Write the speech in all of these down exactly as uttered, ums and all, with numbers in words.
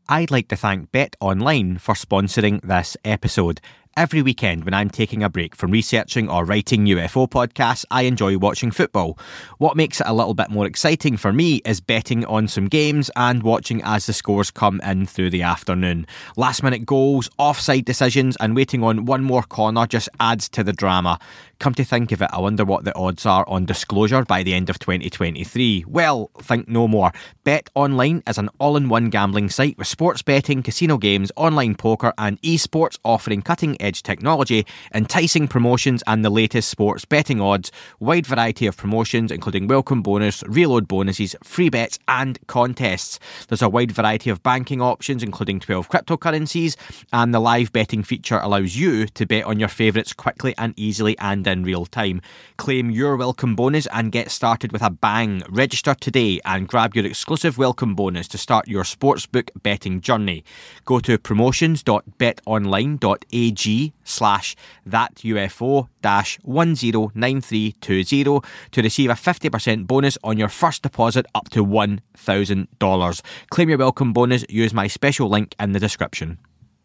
I'd like to thank Bet Online for sponsoring this episode. Every weekend when I'm taking a break from researching or writing U F O podcasts, I enjoy watching football. What makes it a little bit more exciting for me is betting on some games and watching as the scores come in through the afternoon. Last minute goals, offside decisions and waiting on one more corner just adds to the drama. Come to think of it, I wonder what the odds are on disclosure by the end of twenty twenty-three. Well, think no more. Bet Online is an all-in-one gambling site with sports betting, casino games, online poker and esports offering cutting-edge technology, enticing promotions and the latest sports betting odds. Wide variety of promotions including welcome bonus, reload bonuses, free bets and contests. There's a wide variety of banking options including twelve cryptocurrencies, and the live betting feature allows you to bet on your favourites quickly and easily and in real time. Claim your welcome bonus and get started with a bang. Register today and grab your exclusive welcome bonus to start your sportsbook betting journey. Go to promotions.betonline.ag slash that UFO dash one zero nine three two zero to receive a fifty percent bonus on your first deposit up to one thousand dollars. Claim your welcome bonus, use my special link in the description.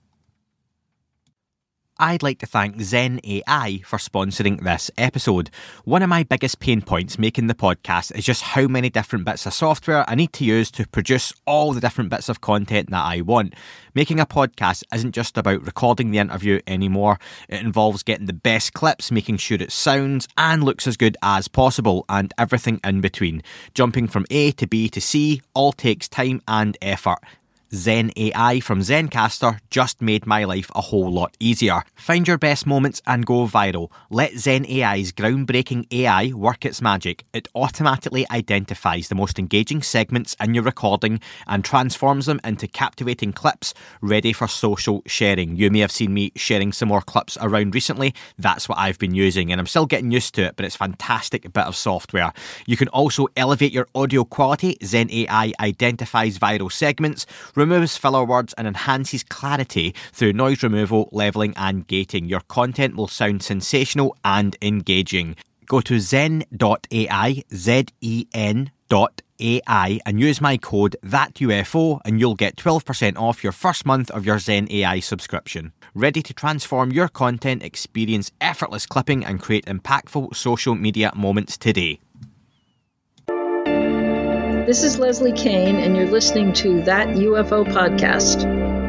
I'd like to thank Zen A I for sponsoring this episode. One of my biggest pain points making the podcast is just how many different bits of software I need to use to produce all the different bits of content that I want. Making a podcast isn't just about recording the interview anymore. It involves getting the best clips, making sure it sounds and looks as good as possible, and everything in between. Jumping from A to B to C all takes time and effort. Zen A I from Zencastr just made my life a whole lot easier. Find your best moments and go viral. Let Zen A I's groundbreaking A I work its magic. It automatically identifies the most engaging segments in your recording and transforms them into captivating clips ready for social sharing. You may have seen me sharing some more clips around recently. That's what I've been using and I'm still getting used to it, but it's a fantastic bit of software. You can also elevate your audio quality. Zen A I identifies viral segments, removes filler words and enhances clarity through noise removal, levelling and gating. Your content will sound sensational and engaging. Go to zen dot A I, Z E N dot A I and use my code that U F O and you'll get twelve percent off your first month of your Zen A I subscription. Ready to transform your content, experience effortless clipping and create impactful social media moments today. This is Leslie Kane, and you're listening to That U F O Podcast.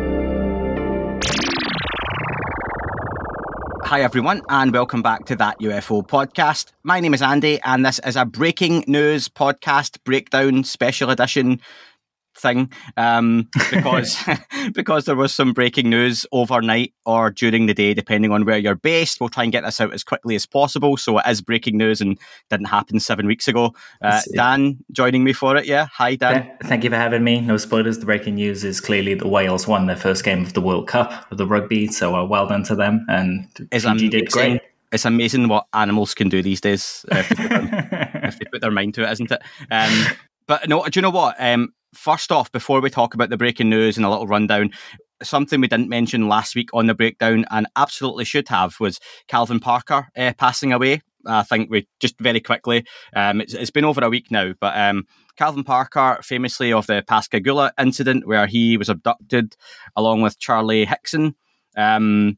Hi everyone, and welcome back to That U F O Podcast. My name is Andy, and this is a breaking news podcast breakdown special edition thing um, because because there was some breaking news overnight or during the day, depending on where you're based. We'll try and get this out as quickly as possible, so it is breaking news and didn't happen seven weeks ago. Uh, Dan joining me for it, yeah. Hi, Dan. Yeah, thank you for having me. No spoilers. The breaking news is clearly that Wales won their first game of the World Cup of the rugby, so uh, well done to them. And It's Fiji did great. It's amazing what animals can do these days uh, if, they put their, if they put their mind to it, isn't it? Um, but no, do you know what? Um, First off, before we talk about the breaking news and a little rundown, something we didn't mention last week on the breakdown and absolutely should have was Calvin Parker uh, passing away. I think we just very quickly, um, it's, it's been over a week now, but um, Calvin Parker, famously of the Pascagoula incident where he was abducted along with Charlie Hickson. Um,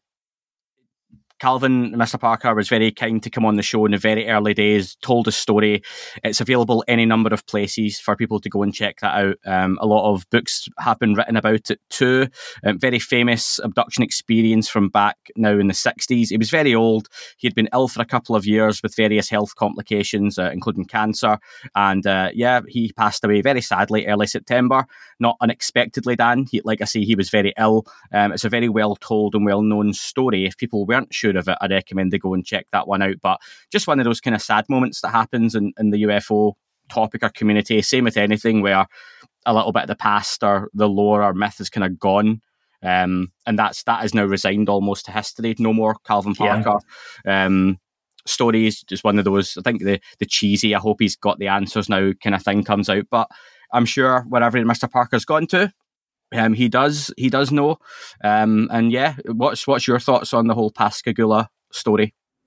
Calvin, Mister Parker, was very kind to come on the show in the very early days, told his story. It's available any number of places for people to go and check that out. Um, a lot of books have been written about it too. Um, very famous abduction experience from back now in the sixties. He was very old. He had been ill for a couple of years with various health complications, uh, including cancer. And uh, yeah, he passed away very sadly early September. Not unexpectedly, Dan. He, like I say, he was very ill. Um, it's a very well told and well known story. If people weren't sure of it, I recommend they go and check that one out. But just one of those kind of sad moments that happens in, in the U F O topic or community. Same with anything where a little bit of the past or the lore or myth is kind of gone. Um, and that's that is now resigned almost to history. No more Calvin Parker. Yeah. Um, stories, just one of those. I think the the cheesy, I hope he's got the answers now kind of thing comes out. But I'm sure wherever Mister Parker's gone to, Um, he does. He does know. Um, and yeah, what's what's your thoughts on the whole Pascagoula story?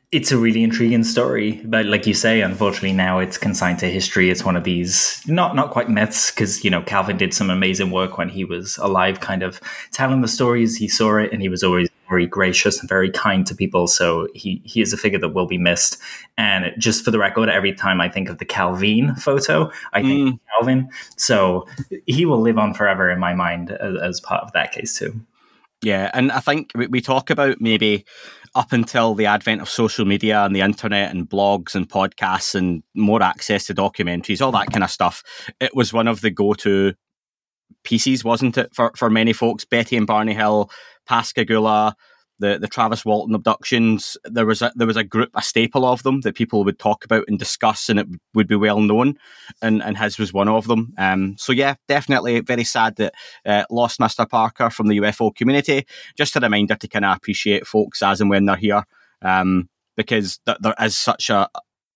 It's a really intriguing story, but like you say, unfortunately now it's consigned to history. It's one of these not not quite myths, because you know Calvin did some amazing work when he was alive, kind of telling the stories. He saw it, and he was always very gracious and very kind to people. So he he is a figure that will be missed. And just for the record, every time I think of the Calvin photo, I think mm. of Calvin. So he will live on forever in my mind as, as part of that case too. Yeah, and I think we, we talk about maybe up until the advent of social media and the internet and blogs and podcasts and more access to documentaries, all that kind of stuff, it was one of the go-to pieces, wasn't it, for, for many folks? Betty and Barney Hill, Pascagoula, the, the Travis Walton abductions. There was a there was a group, a staple of them that people would talk about and discuss, and it would be well known, and, and his was one of them. Um, so yeah, definitely very sad that uh, lost Mister Parker from the U F O community. Just a reminder to kind of appreciate folks as and when they're here, um, because th- there is such a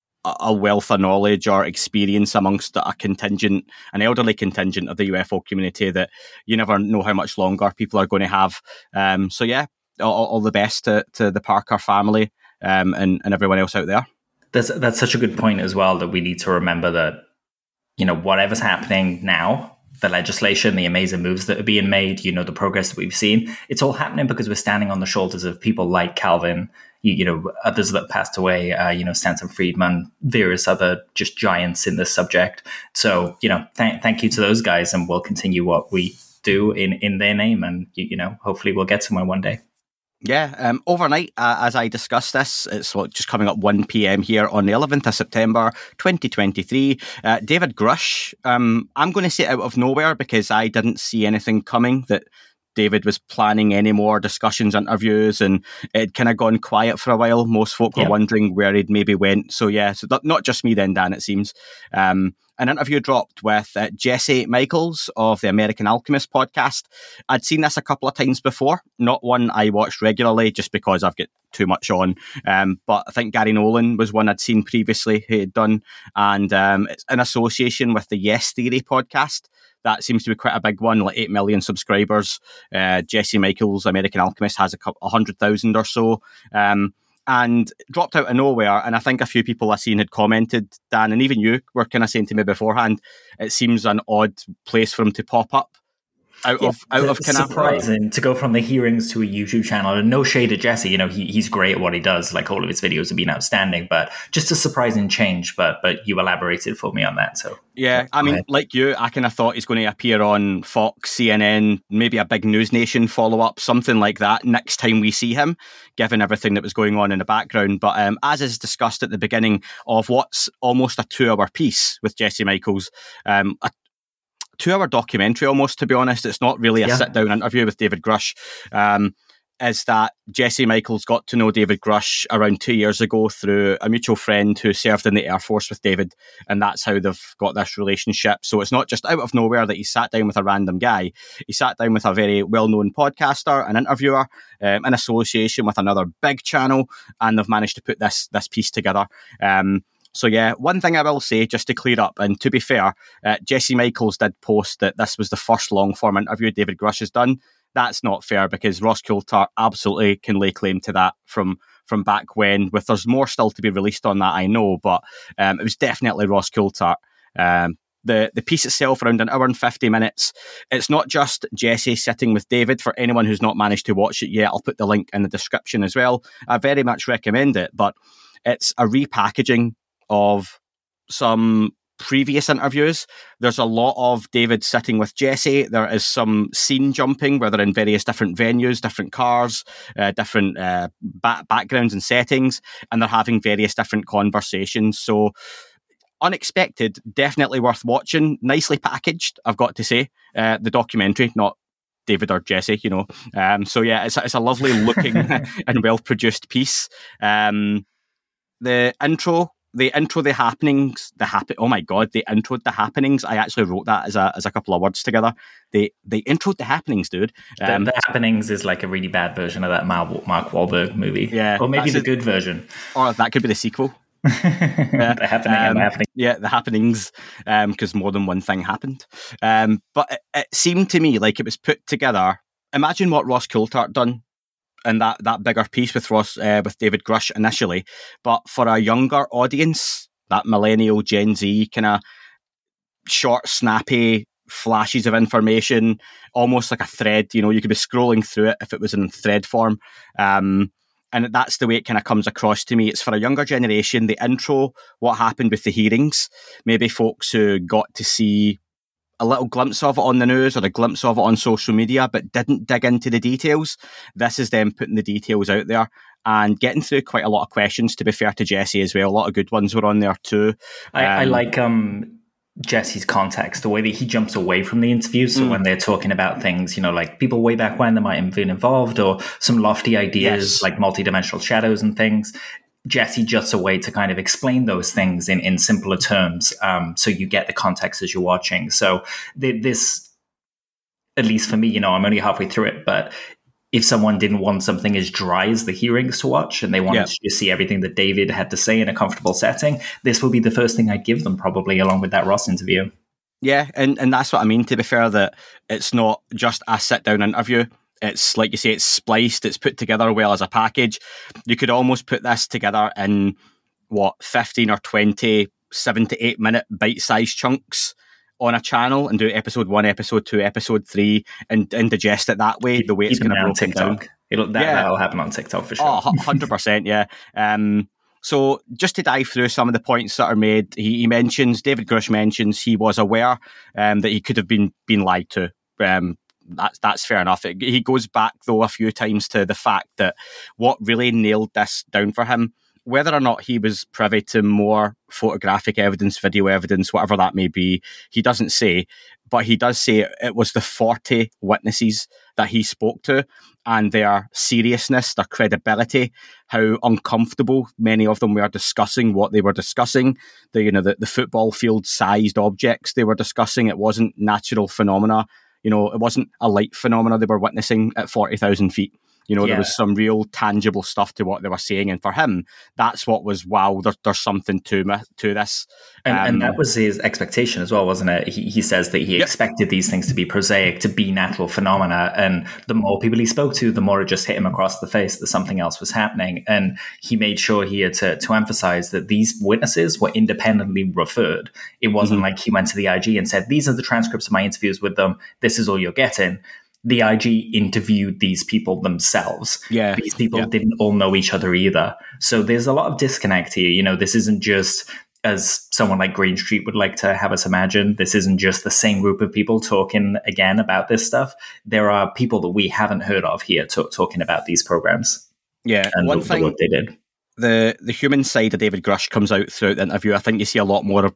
a wealth of knowledge or experience amongst a contingent, an elderly contingent of the U F O community, that you never know how much longer people are going to have. Um, so yeah, all, all the best to, to the Parker family um, and, and everyone else out there. That's, that's such a good point as well, that we need to remember that, you know, whatever's happening now, the legislation, the amazing moves that are being made, you know, the progress that we've seen, it's all happening because we're standing on the shoulders of people like Calvin, you, you know, others that passed away, uh, you know, Stanton Friedman, various other just giants in this subject. So, you know, th- thank you to those guys, and we'll continue what we do in, in their name, and, you know, hopefully we'll get somewhere one day. Yeah, um, overnight, uh, as I discussed this, it's what, just coming up one p.m. here on the eleventh of September, twenty twenty-three. Uh, David Grush, um, I'm going to say out of nowhere, because I didn't see anything coming that David was planning any more discussions, interviews, and it'd kind of gone quiet for a while. Most folk were yep. wondering where he'd maybe went. So yeah, so th- not just me then, Dan, it seems. Um, an interview dropped with uh, Jesse Michaels of the American Alchemist podcast. I'd seen this a couple of times before, not one I watched regularly just because I've got too much on. Um, but I think Gary Nolan was one I'd seen previously he had done. And um, it's in association with the Yes Theory podcast. That seems to be quite a big one, like eight million subscribers. Uh, Jesse Michaels, American Alchemist, has a couple, one hundred thousand or so. Um, and dropped out of nowhere. And I think a few people I've seen had commented, Dan, and even you were kind of saying to me beforehand, it seems an odd place for him to pop up. Out yeah, of out of kind of surprising to go from the hearings to a YouTube channel. And no shade at Jesse, you know, he he's great at what he does. Like, all of his videos have been outstanding, but just a surprising change. But but you elaborated for me on that. So yeah, I mean, like you, I kind of thought he's going to appear on Fox, C N N, maybe a big News Nation follow up, something like that next time we see him, given everything that was going on in the background. But um, as is discussed at the beginning of what's almost a two hour piece with Jesse Michaels, um, a two-hour documentary almost, to be honest. It's not really a yeah. sit-down interview with David Grush. Um, is that Jesse Michaels got to know David Grush around two years ago through a mutual friend who served in the Air Force with David, and that's how they've got this relationship. So it's not just out of nowhere that he sat down with a random guy. He sat down with a very well-known podcaster, an interviewer, um, in association with another big channel, and they've managed to put this this piece together. Um, So yeah, one thing I will say, just to clear up, and to be fair, uh, Jesse Michaels did post that this was the first long-form interview David Grush has done. That's not fair, because Ross Coulthart absolutely can lay claim to that from from back when. With there's more still to be released on that, I know, but um, it was definitely Ross Coulthart. Um, the the piece itself, around an hour and fifty minutes. It's not just Jesse sitting with David. For anyone who's not managed to watch it yet, I'll put the link in the description as well. I very much recommend it, but it's a repackaging of some previous interviews. There's a lot of David sitting with Jesse. There is some scene jumping where they're in various different venues, different cars, uh, different uh, back- backgrounds and settings, and they're having various different conversations. So unexpected, definitely worth watching. Nicely packaged, I've got to say. Uh, the documentary, not David or Jesse, you know. Um, so yeah, it's, it's a lovely looking and well-produced piece. Um, the intro The intro, the happenings, the happen. Oh my god, the intro, the happenings. I actually wrote that as a as a couple of words together. The the intro, the happenings, dude. Um, the, the happenings is like a really bad version of that Mark, Mark Wahlberg movie. Yeah, or maybe the a, good version. Or that could be the sequel. yeah. The happening um, and the happening. Yeah, the happenings, because um, more than one thing happened. Um, but it, it seemed to me like it was put together. Imagine what Ross Coulthart done and that, that bigger piece with Ross, uh, with David Grush initially. But for a younger audience, that millennial Gen Z kind of short, snappy flashes of information, almost like a thread. You know, you could be scrolling through it if it was in thread form. Um, and that's the way it kind of comes across to me. It's for a younger generation. The intro, what happened with the hearings, maybe folks who got to see a little glimpse of it on the news or a glimpse of it on social media, but didn't dig into the details. This is them putting the details out there and getting through quite a lot of questions, to be fair to Jesse as well. A lot of good ones were on there too. I, um, I like um, Jesse's context, the way that he jumps away from the interview. So mm. when they're talking about things, you know, like people way back when that might have been involved, or some lofty ideas yes. like multidimensional shadows and things, Jesse juts away to kind of explain those things in, in simpler terms, um, so you get the context as you're watching. So th- this, at least for me, you know, I'm only halfway through it, but if someone didn't want something as dry as the hearings to watch and they wanted yeah. to see everything that David had to say in a comfortable setting, this would be the first thing I'd give them, probably, along with that Ross interview. Yeah, and, and that's what I mean, to be fair, that it's not just a sit-down interview. It's, like you say, it's spliced, it's put together well as a package. You could almost put this together in, what, fifteen or twenty, seven to eight minute bite-sized chunks on a channel and do episode one, episode two, episode three, and, and digest it that way, the way it's going to broken down. It'll, that, yeah. That'll happen on TikTok for sure. Oh, one hundred percent, yeah. Um, so just to dive through some of the points that are made, he, he mentions, David Grush mentions he was aware um, that he could have been, been lied to. Um, that's, that's fair enough. It, he goes back, though, a few times to the fact that what really nailed this down for him, whether or not he was privy to more photographic evidence, video evidence, whatever that may be, he doesn't say, but he does say it was the forty witnesses that he spoke to and their seriousness, their credibility, how uncomfortable many of them were discussing what they were discussing, the, you know, the, the football field sized objects they were discussing. It wasn't natural phenomena. You know, it wasn't a light phenomena they were witnessing at forty thousand feet. You know, yeah. there was some real tangible stuff to what they were saying. And for him, that's what was, wow, there, there's something to me, to this. And, um, and that was his expectation as well, wasn't it? He, he says that he yep. expected these things to be prosaic, to be natural phenomena. And the more people he spoke to, the more it just hit him across the face that something else was happening. And he made sure here to, to emphasize that these witnesses were independently referred. It wasn't mm-hmm. like he went to the I G and said, these are the transcripts of my interviews with them. This is all you're getting. The I G interviewed these people themselves. Yeah. These people yeah. didn't all know each other either. So there's a lot of disconnect here. You know, this isn't just, as someone like Green Street would like to have us imagine, this isn't just the same group of people talking again about this stuff. There are people that we haven't heard of here t- talking about these programs. Yeah. And one the, thing, the work they did. The, the human side of David Grush comes out throughout the interview. I think you see a lot more of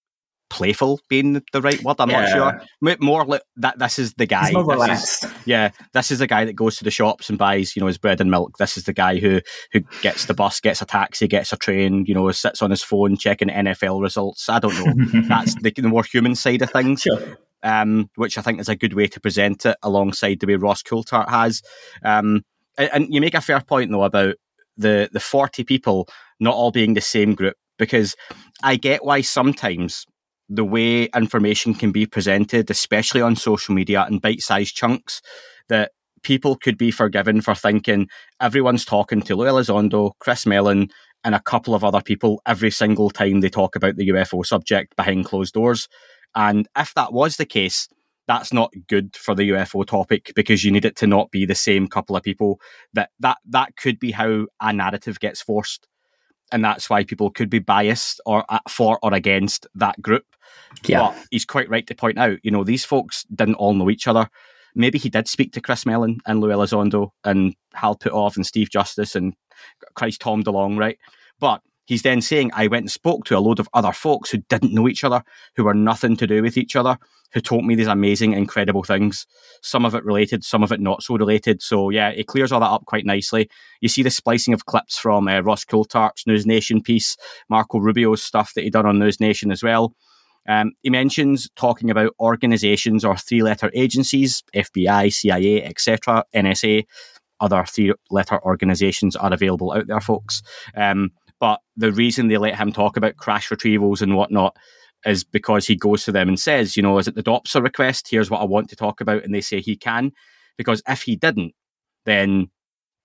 playful being the right word. I'm yeah. not sure. More like that. This is the guy. He's more this relaxed. Is, yeah, this is the guy that goes to the shops and buys, you know, his bread and milk. This is the guy who who gets the bus, gets a taxi, gets a train. You know, sits on his phone checking N F L results. I don't know. That's the, the more human side of things. Sure. Um, which I think is a good way to present it, alongside the way Ross Coulthart has. Um, and, and you make a fair point though about the the forty people not all being the same group, because I get why sometimes the way information can be presented, especially on social media in bite-sized chunks, that people could be forgiven for thinking everyone's talking to Lou Elizondo, Chris Mellon, and a couple of other people every single time they talk about the U F O subject behind closed doors. And if that was the case, that's not good for the U F O topic, because you need it to not be the same couple of people. That that that could be how a narrative gets forced. And that's why people could be biased or uh, for or against that group. Yeah. But he's quite right to point out, you know, these folks didn't all know each other. Maybe he did speak to Chris Mellon and Lou Elizondo and Hal Puthoff and Steve Justice and Christ Tom DeLonge, right? But he's then saying, I went and spoke to a load of other folks who didn't know each other, who were nothing to do with each other, who told me these amazing, incredible things. Some of it related, some of it not so related. So yeah, it clears all that up quite nicely. You see the splicing of clips from uh, Ross Coulthart's News Nation piece, Marco Rubio's stuff that he done on News Nation as well. Um, he mentions talking about organizations or three-letter agencies, F B I, C I A, et cetera, N S A. Other three-letter organizations are available out there, folks. Um, but the reason they let him talk about crash retrievals and whatnot is because he goes to them and says, you know, is it the DOPSA request? Here's what I want to talk about. And they say he can. Because if he didn't, then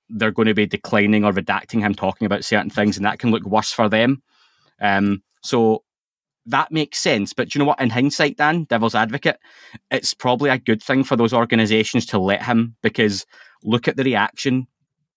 they're going to be declining or redacting him talking about certain things, and that can look worse for them. Um, so that makes sense. But do you know what? In hindsight, Dan, devil's advocate, it's probably a good thing for those organisations to let him, because look at the reaction.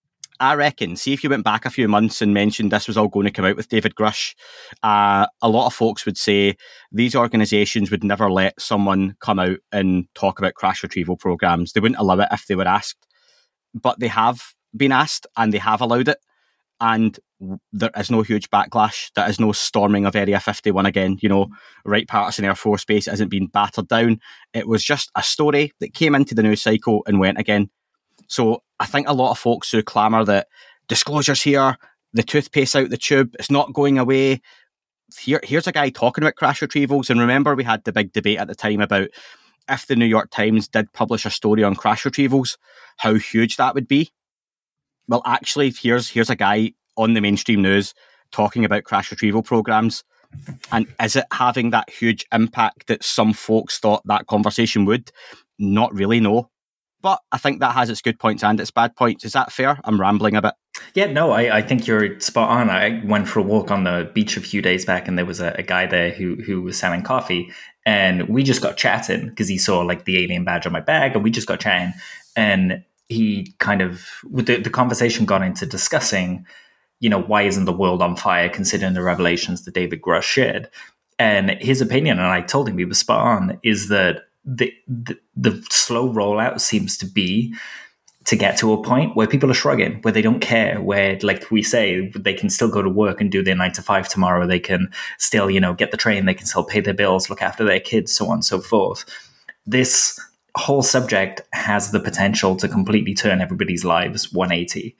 I reckon, see if you went back a few months and mentioned this was all going to come out with David Grush, uh, a lot of folks would say these organisations would never let someone come out and talk about crash retrieval programmes. They wouldn't allow it if they were asked. But they have been asked and they have allowed it. And there is no huge backlash. There is no storming of Area fifty-one again. You know, Wright-Patterson Air Force Base isn't being battered down. It was just a story that came into the news cycle and went again. So I think a lot of folks who clamour that disclosure's here, the toothpaste out the tube, it's not going away. Here, here's a guy talking about crash retrievals. And remember, we had the big debate at the time about if the New York Times did publish a story on crash retrievals, how huge that would be. Well, actually, here's here's a guy on the mainstream news talking about crash retrieval programs. And is it having that huge impact that some folks thought that conversation would? Not really, no. But I think that has its good points and its bad points. Is that fair? I'm rambling a bit. Yeah, no, I, I think you're spot on. I went for a walk on the beach a few days back, and there was a, a guy there who who was selling coffee, and we just got chatting because he saw like the alien badge on my bag, and we just got chatting. And he kind of, the, the conversation got into discussing, you know, why isn't the world on fire considering the revelations that David Grush shared? And his opinion, and I told him he was spot on, is that the, the the slow rollout seems to be to get to a point where people are shrugging, where they don't care, where, like we say, they can still go to work and do their nine to five tomorrow. They can still, you know, get the train. They can still pay their bills, look after their kids, so on and so forth. This whole subject has the potential to completely turn everybody's lives one eighty.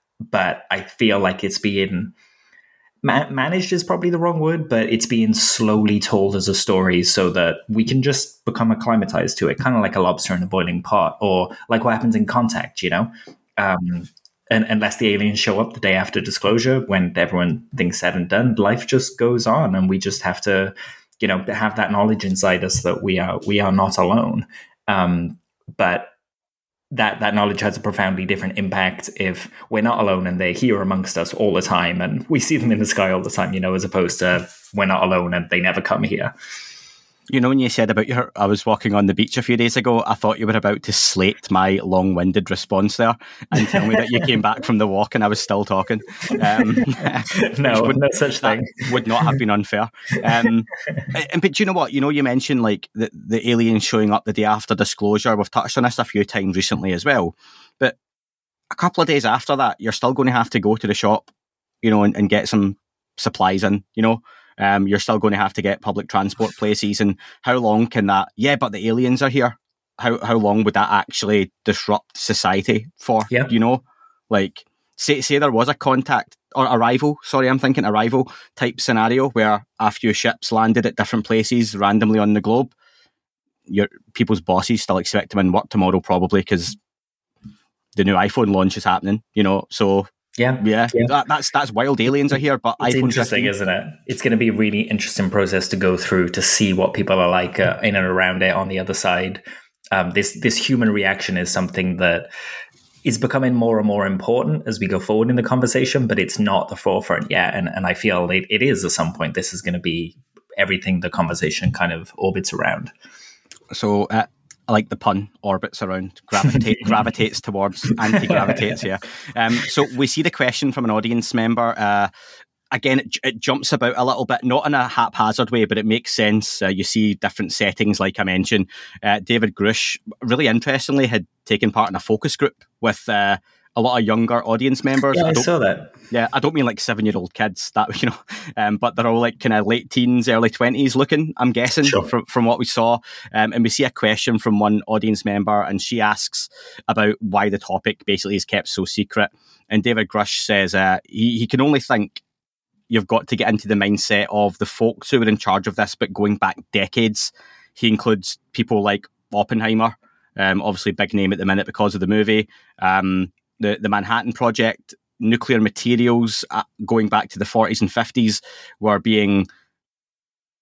But I feel like it's being ma- managed is probably the wrong word, but it's being slowly told as a story so that we can just become acclimatized to it, kind of like a lobster in a boiling pot, or like what happens in Contact, you know? Um, and unless the aliens show up the day after disclosure, when everyone thinks said and done, life just goes on, and we just have to, you know, have that knowledge inside us that we are we are not alone. Um, but that that knowledge has a profoundly different impact if we're not alone and they're here amongst us all the time and we see them in the sky all the time, you know, as opposed to we're not alone and they never come here. You know, when you said about your, I was walking on the beach a few days ago, I thought you were about to slate my long-winded response there and tell me that you came back from the walk and I was still talking. Um, no, would, no such thing. Would not have been unfair. Um, and, but you know what? You know, you mentioned like the, the aliens showing up the day after disclosure. We've touched on this a few times recently as well. But a couple of days after that, you're still going to have to go to the shop, you know, and, and get some supplies in, you know. Um, you're still going to have to get public transport places, and how long can that? Yeah, but the aliens are here. How how long would that actually disrupt society for? Yeah. You know, like say say there was a contact or arrival. Sorry, I'm thinking arrival type scenario where a few ships landed at different places randomly on the globe. Your people's bosses still expect them in work tomorrow, probably because the new iPhone launch is happening. You know, so. Yeah, yeah, yeah. That, that's that's wild. Aliens are here, but it's iPhone interesting, fifteen. Isn't it? It's going to be a really interesting process to go through to see what people are like uh, in and around it on the other side. Um, this this human reaction is something that is becoming more and more important as we go forward in the conversation, but it's not the forefront yet. And and I feel it, it is at some point. This is going to be everything the conversation kind of orbits around. So. Uh, I like the pun, orbits around, gravitate, gravitates towards, anti-gravitates, yeah. Um, so we see the question from an audience member. Uh, again, it, it jumps about a little bit, not in a haphazard way, but it makes sense. Uh, you see different settings, like I mentioned. Uh, David Grush, really interestingly, had taken part in a focus group with uh, a lot of younger audience members. Yeah, I, I saw that. Yeah, I don't mean like seven-year-old kids, that you know, um, but they're all like kind of late teens, early twenties looking, I'm guessing, sure. from, from what we saw. Um, and we see a question from one audience member, and she asks about why the topic basically is kept so secret. And David Grush says uh, he, he can only think you've got to get into the mindset of the folks who were in charge of this, but going back decades. He includes people like Oppenheimer, um, obviously big name at the minute because of the movie, um, the, the Manhattan Project. Nuclear materials uh, going back to the forties and fifties were being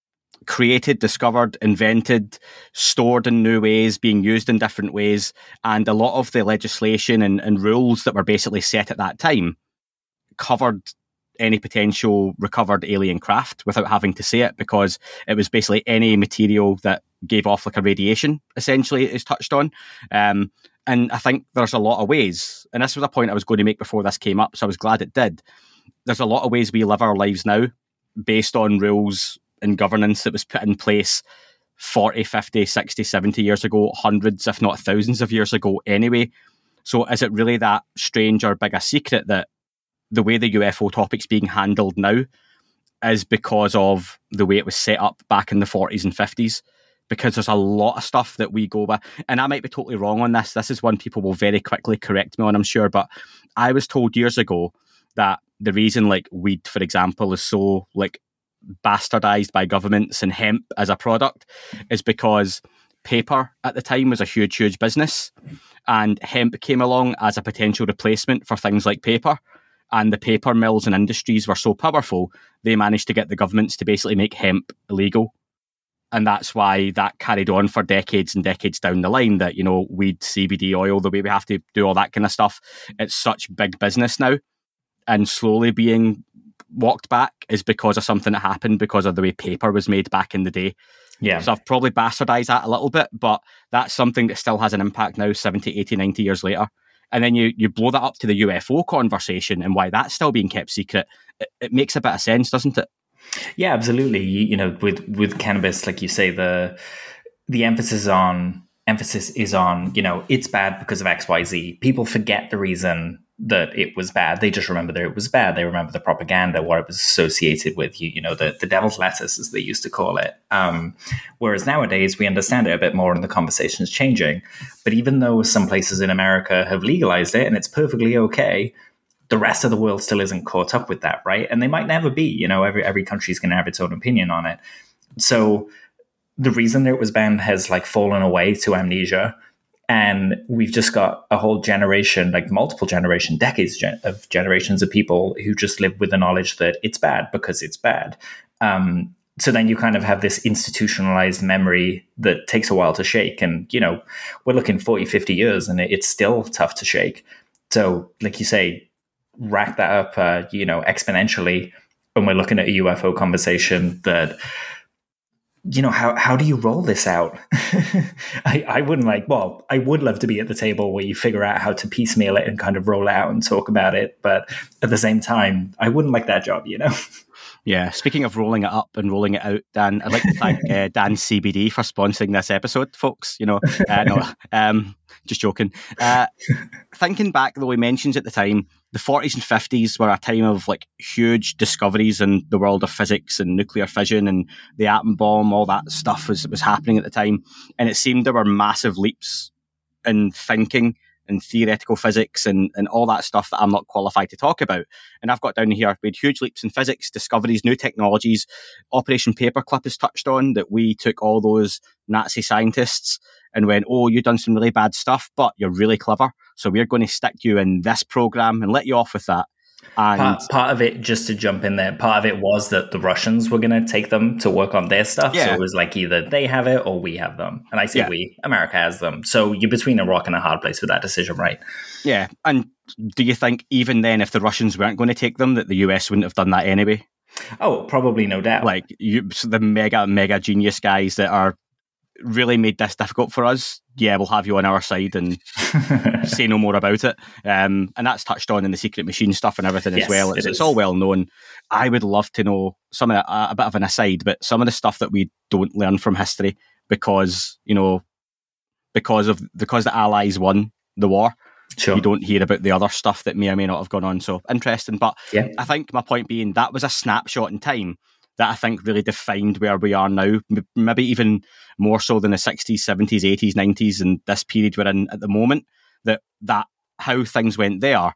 created, discovered, invented, stored in new ways, being used in different ways. And a lot of the legislation and, and rules that were basically set at that time covered any potential recovered alien craft without having to say it, because it was basically any material that gave off like a radiation, essentially, is touched on. Um, and I think there's a lot of ways, and this was a point I was going to make before this came up, so I was glad it did. There's a lot of ways we live our lives now based on rules and governance that was put in place forty, fifty, sixty, seventy years ago, hundreds, if not thousands of years ago anyway. So is it really that strange or big a secret that the way the U F O topic's being handled now is because of the way it was set up back in the forties and fifties? Because there's a lot of stuff that we go by, and I might be totally wrong on this. This is one people will very quickly correct me on, I'm sure, but I was told years ago that the reason like weed, for example, is so like bastardized by governments and hemp as a product is because paper at the time was a huge, huge business, and hemp came along as a potential replacement for things like paper. And the paper mills and industries were so powerful, they managed to get the governments to basically make hemp illegal. And that's why that carried on for decades and decades down the line, that, you know, weed, C B D oil, the way we have to do all that kind of stuff, it's such big business now. And slowly being walked back is because of something that happened because of the way paper was made back in the day. Yeah. So I've probably bastardized that a little bit, but that's something that still has an impact now, seventy, eighty, ninety years later. And then you you blow that up to the U F O conversation and why that's still being kept secret. It, it makes a bit of sense, doesn't it? Yeah, absolutely. You, you know, with, with cannabis, like you say, the the emphasis on emphasis is on, you know, it's bad because of X, Y, Z. People forget the reason that it was bad. They just remember that it was bad. They remember the propaganda, what it was associated with, you, you know, the, the devil's lettuce, as they used to call it. Um, whereas nowadays we understand it a bit more and the conversation's changing. But even though some places in America have legalized it and it's perfectly okay, the rest of the world still isn't caught up with that, right? And they might never be. You know, every every country's going to have its own opinion on it. So the reason that it was banned has like fallen away to amnesia. And we've just got a whole generation, like multiple generation, decades gen- of generations of people who just live with the knowledge that it's bad because it's bad. Um, so then you kind of have this institutionalized memory that takes a while to shake. And, you know, we're looking forty, fifty years and it's still tough to shake. So like you say, rack that up, uh, you know, exponentially when we're looking at a U F O conversation that, you know, how how do you roll this out? I, I wouldn't like, well, I would love to be at the table where you figure out how to piecemeal it and kind of roll it out and talk about it. But at the same time, I wouldn't like that job, you know? Yeah. Speaking of rolling it up and rolling it out, Dan, I'd like to thank uh, Dan C B D for sponsoring this episode, folks. You know, uh, no, um, just joking. Uh, thinking back, though, he mentions at the time, the forties and fifties were a time of like huge discoveries in the world of physics and nuclear fission and the atom bomb. All that stuff was was happening at the time, and it seemed there were massive leaps in thinking and theoretical physics and, and all that stuff that I'm not qualified to talk about. And I've got down here, we had huge leaps in physics, discoveries, new technologies. Operation Paperclip is touched on, that we took all those Nazi scientists and went, oh, you've done some really bad stuff, but you're really clever, so we're going to stick you in this program and let you off with that. And part, part of it, just to jump in there, part of it was that the Russians were going to take them to work on their stuff. Yeah. So it was like either they have it or we have them. And I say yeah. we, America has them. So you're between a rock and a hard place with that decision, right? Yeah. And do you think even then, if the Russians weren't going to take them, that the U S wouldn't have done that anyway? Oh, probably, no doubt. Like you, the mega, mega genius guys that are really made this difficult for us, yeah, we'll have you on our side and say no more about it. Um, and that's touched on in the secret machine stuff and everything yes, as well. It's, it it's all well known. I would love to know some of the, uh, a bit of an aside, but some of the stuff that we don't learn from history because, you know, because of because the Allies won the war. Sure. You don't hear about the other stuff that may or may not have gone on. So interesting. But yeah. I think my point being that was a snapshot in time that I think really defined where we are now, maybe even more so than the sixties, seventies, eighties, nineties, and this period we're in at the moment, that that how things went there,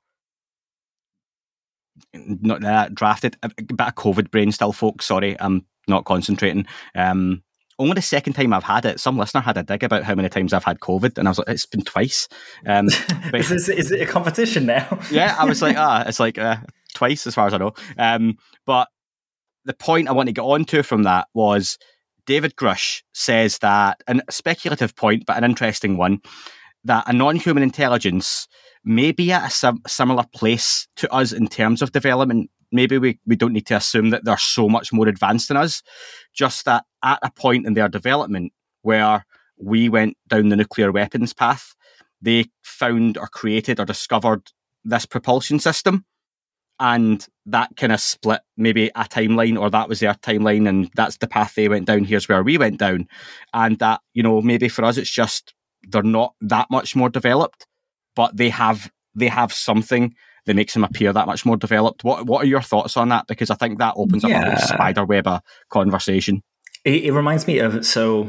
not that drafted, a bit of COVID brain still, folks, sorry, I'm not concentrating. Um, only the second time I've had it, some listener had a dig about how many times I've had COVID, and I was like, it's been twice. Um, but, is, this, is it a competition now? yeah, I was like, ah, it's like uh, twice as far as I know. Um, but the point I want to get on to from that was, David Grush says that, and a speculative point, but an interesting one, that a non-human intelligence may be at a sim- similar place to us in terms of development. Maybe we, we don't need to assume that they're so much more advanced than us, just that at a point in their development where we went down the nuclear weapons path, they found or created or discovered this propulsion system. And that kind of split maybe a timeline, or that was their timeline, and that's the path they went down. Here's where we went down. And that, you know, maybe for us, it's just they're not that much more developed, but they have they have something that makes them appear that much more developed. What What are your thoughts on that? Because I think that opens up yeah. a whole spider web of conversation. It, it reminds me of, so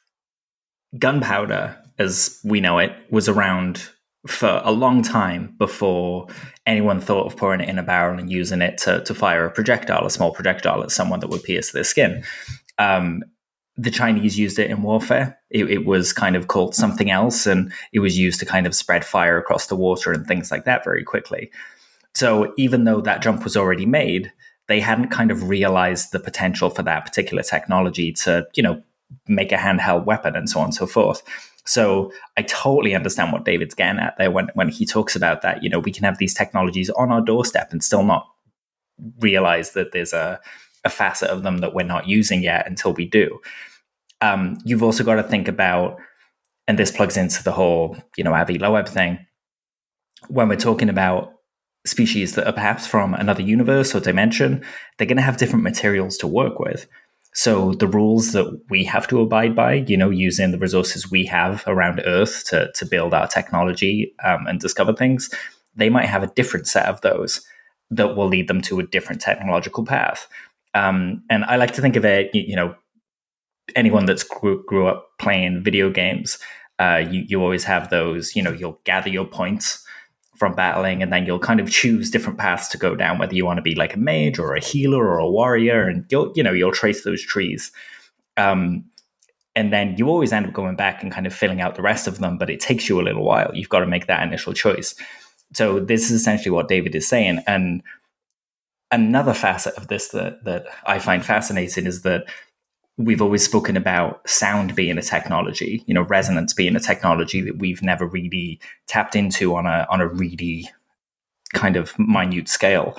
gunpowder, as we know it, was around for a long time before anyone thought of pouring it in a barrel and using it to, to fire a projectile, a small projectile at someone that would pierce their skin. Um, the Chinese used it in warfare. It, it was kind of called something else, and it was used to kind of spread fire across the water and things like that very quickly. So even though that jump was already made, they hadn't kind of realized the potential for that particular technology to, you know, make a handheld weapon and so on and so forth. So I totally understand what David's getting at there when, when he talks about that. You know, we can have these technologies on our doorstep and still not realize that there's a, a facet of them that we're not using yet until we do. Um, you've also got to think about, and this plugs into the whole, you know, Avi Loeb thing, when we're talking about species that are perhaps from another universe or dimension, they're going to have different materials to work with. So the rules that we have to abide by, you know, using the resources we have around Earth to, to build our technology um, and discover things, they might have a different set of those that will lead them to a different technological path. Um, and I like to think of it, you, you know, anyone that's grew, grew up playing video games, uh, you, you always have those, you know, you'll gather your points from battling, and then you'll kind of choose different paths to go down, whether you want to be like a mage or a healer or a warrior, and you'll, you know, you'll trace those trees. Um, and then you always end up going back and kind of filling out the rest of them, but it takes you a little while. You've got to make that initial choice. So this is essentially what David is saying. And another facet of this that, that I find fascinating is that we've always spoken about sound being a technology, you know, resonance being a technology that we've never really tapped into on a on a really kind of minute scale.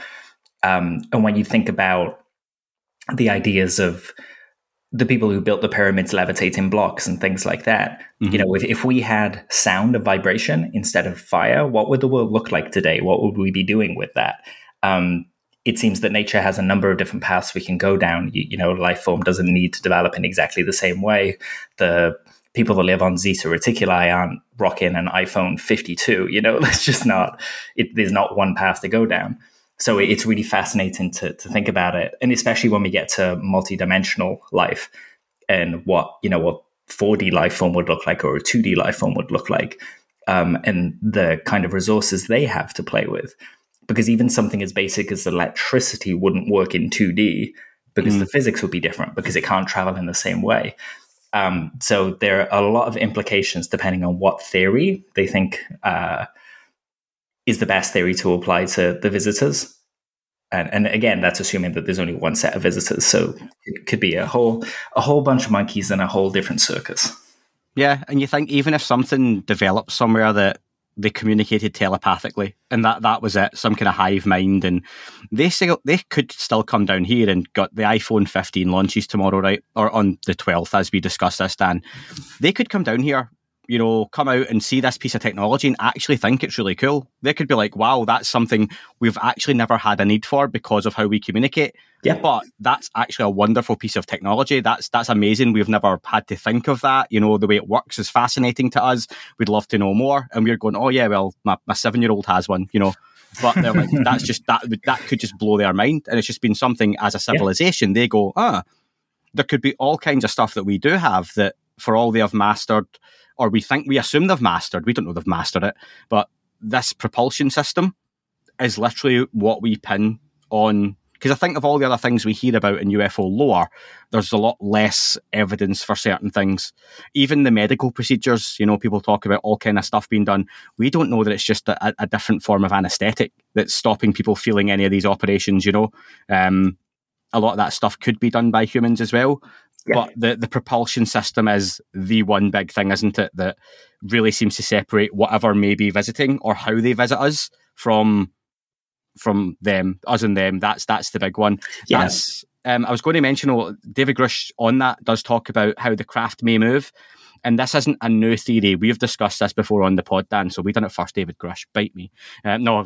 Um, and when you think about the ideas of the people who built the pyramids levitating blocks and things like that, mm-hmm. you know, if, if we had sound of vibration instead of fire, what would the world look like today? What would we be doing with that? Um, It seems that nature has a number of different paths we can go down. You, you know, life form doesn't need to develop in exactly the same way. The people that live on Zeta Reticuli aren't rocking an iPhone fifty-two. You know, that's just not, it, there's not one path to go down. So it, it's really fascinating to, to think about it. And especially when we get to multidimensional life and what, you know, what four D life form would look like or a two D life form would look like, um, and the kind of resources they have to play with. Because even something as basic as electricity wouldn't work in two D because mm. the physics would be different because it can't travel in the same way. Um, so there are a lot of implications depending on what theory they think uh, is the best theory to apply to the visitors. And, and again, that's assuming that there's only one set of visitors. So it could be a whole a whole bunch of monkeys in a whole different circus. Yeah, and you think even if something develops somewhere that they communicated telepathically, and that, that was it, some kind of hive mind, and they say they could still come down here and got the iPhone fifteen launches tomorrow, right? Or on the twelfth, as we discussed this, Dan. They could come down here, you know, come out and see this piece of technology and actually think it's really cool. They could be like, wow, that's something we've actually never had a need for because of how we communicate. Yeah. But that's actually a wonderful piece of technology. That's that's amazing. We've never had to think of that. You know, the way it works is fascinating to us. We'd love to know more. And we're going, oh yeah, well, my, my seven-year-old has one, you know. But they're like, that's just, that that could just blow their mind. And it's just been something as a civilization, yeah. They go, ah, there could be all kinds of stuff that we do have that for all they have mastered, or we think, we assume they've mastered. We don't know they've mastered it. But this propulsion system is literally what we pin on. Because I think of all the other things we hear about in U F O lore, there's a lot less evidence for certain things. Even the medical procedures, you know, people talk about all kind of stuff being done. We don't know that it's just a, a different form of anesthetic that's stopping people feeling any of these operations, you know. Um, a lot of that stuff could be done by humans as well. Yeah. But the, the propulsion system is the one big thing, isn't it, that really seems to separate whatever may be visiting or how they visit us from from them, us and them. That's that's the big one. Yeah. That's um, I was going to mention, well, David Grush on that does talk about how the craft may move. And this isn't a new theory. We've discussed this before on the pod, Dan. So we done it first, David Grush. Bite me. Um, no.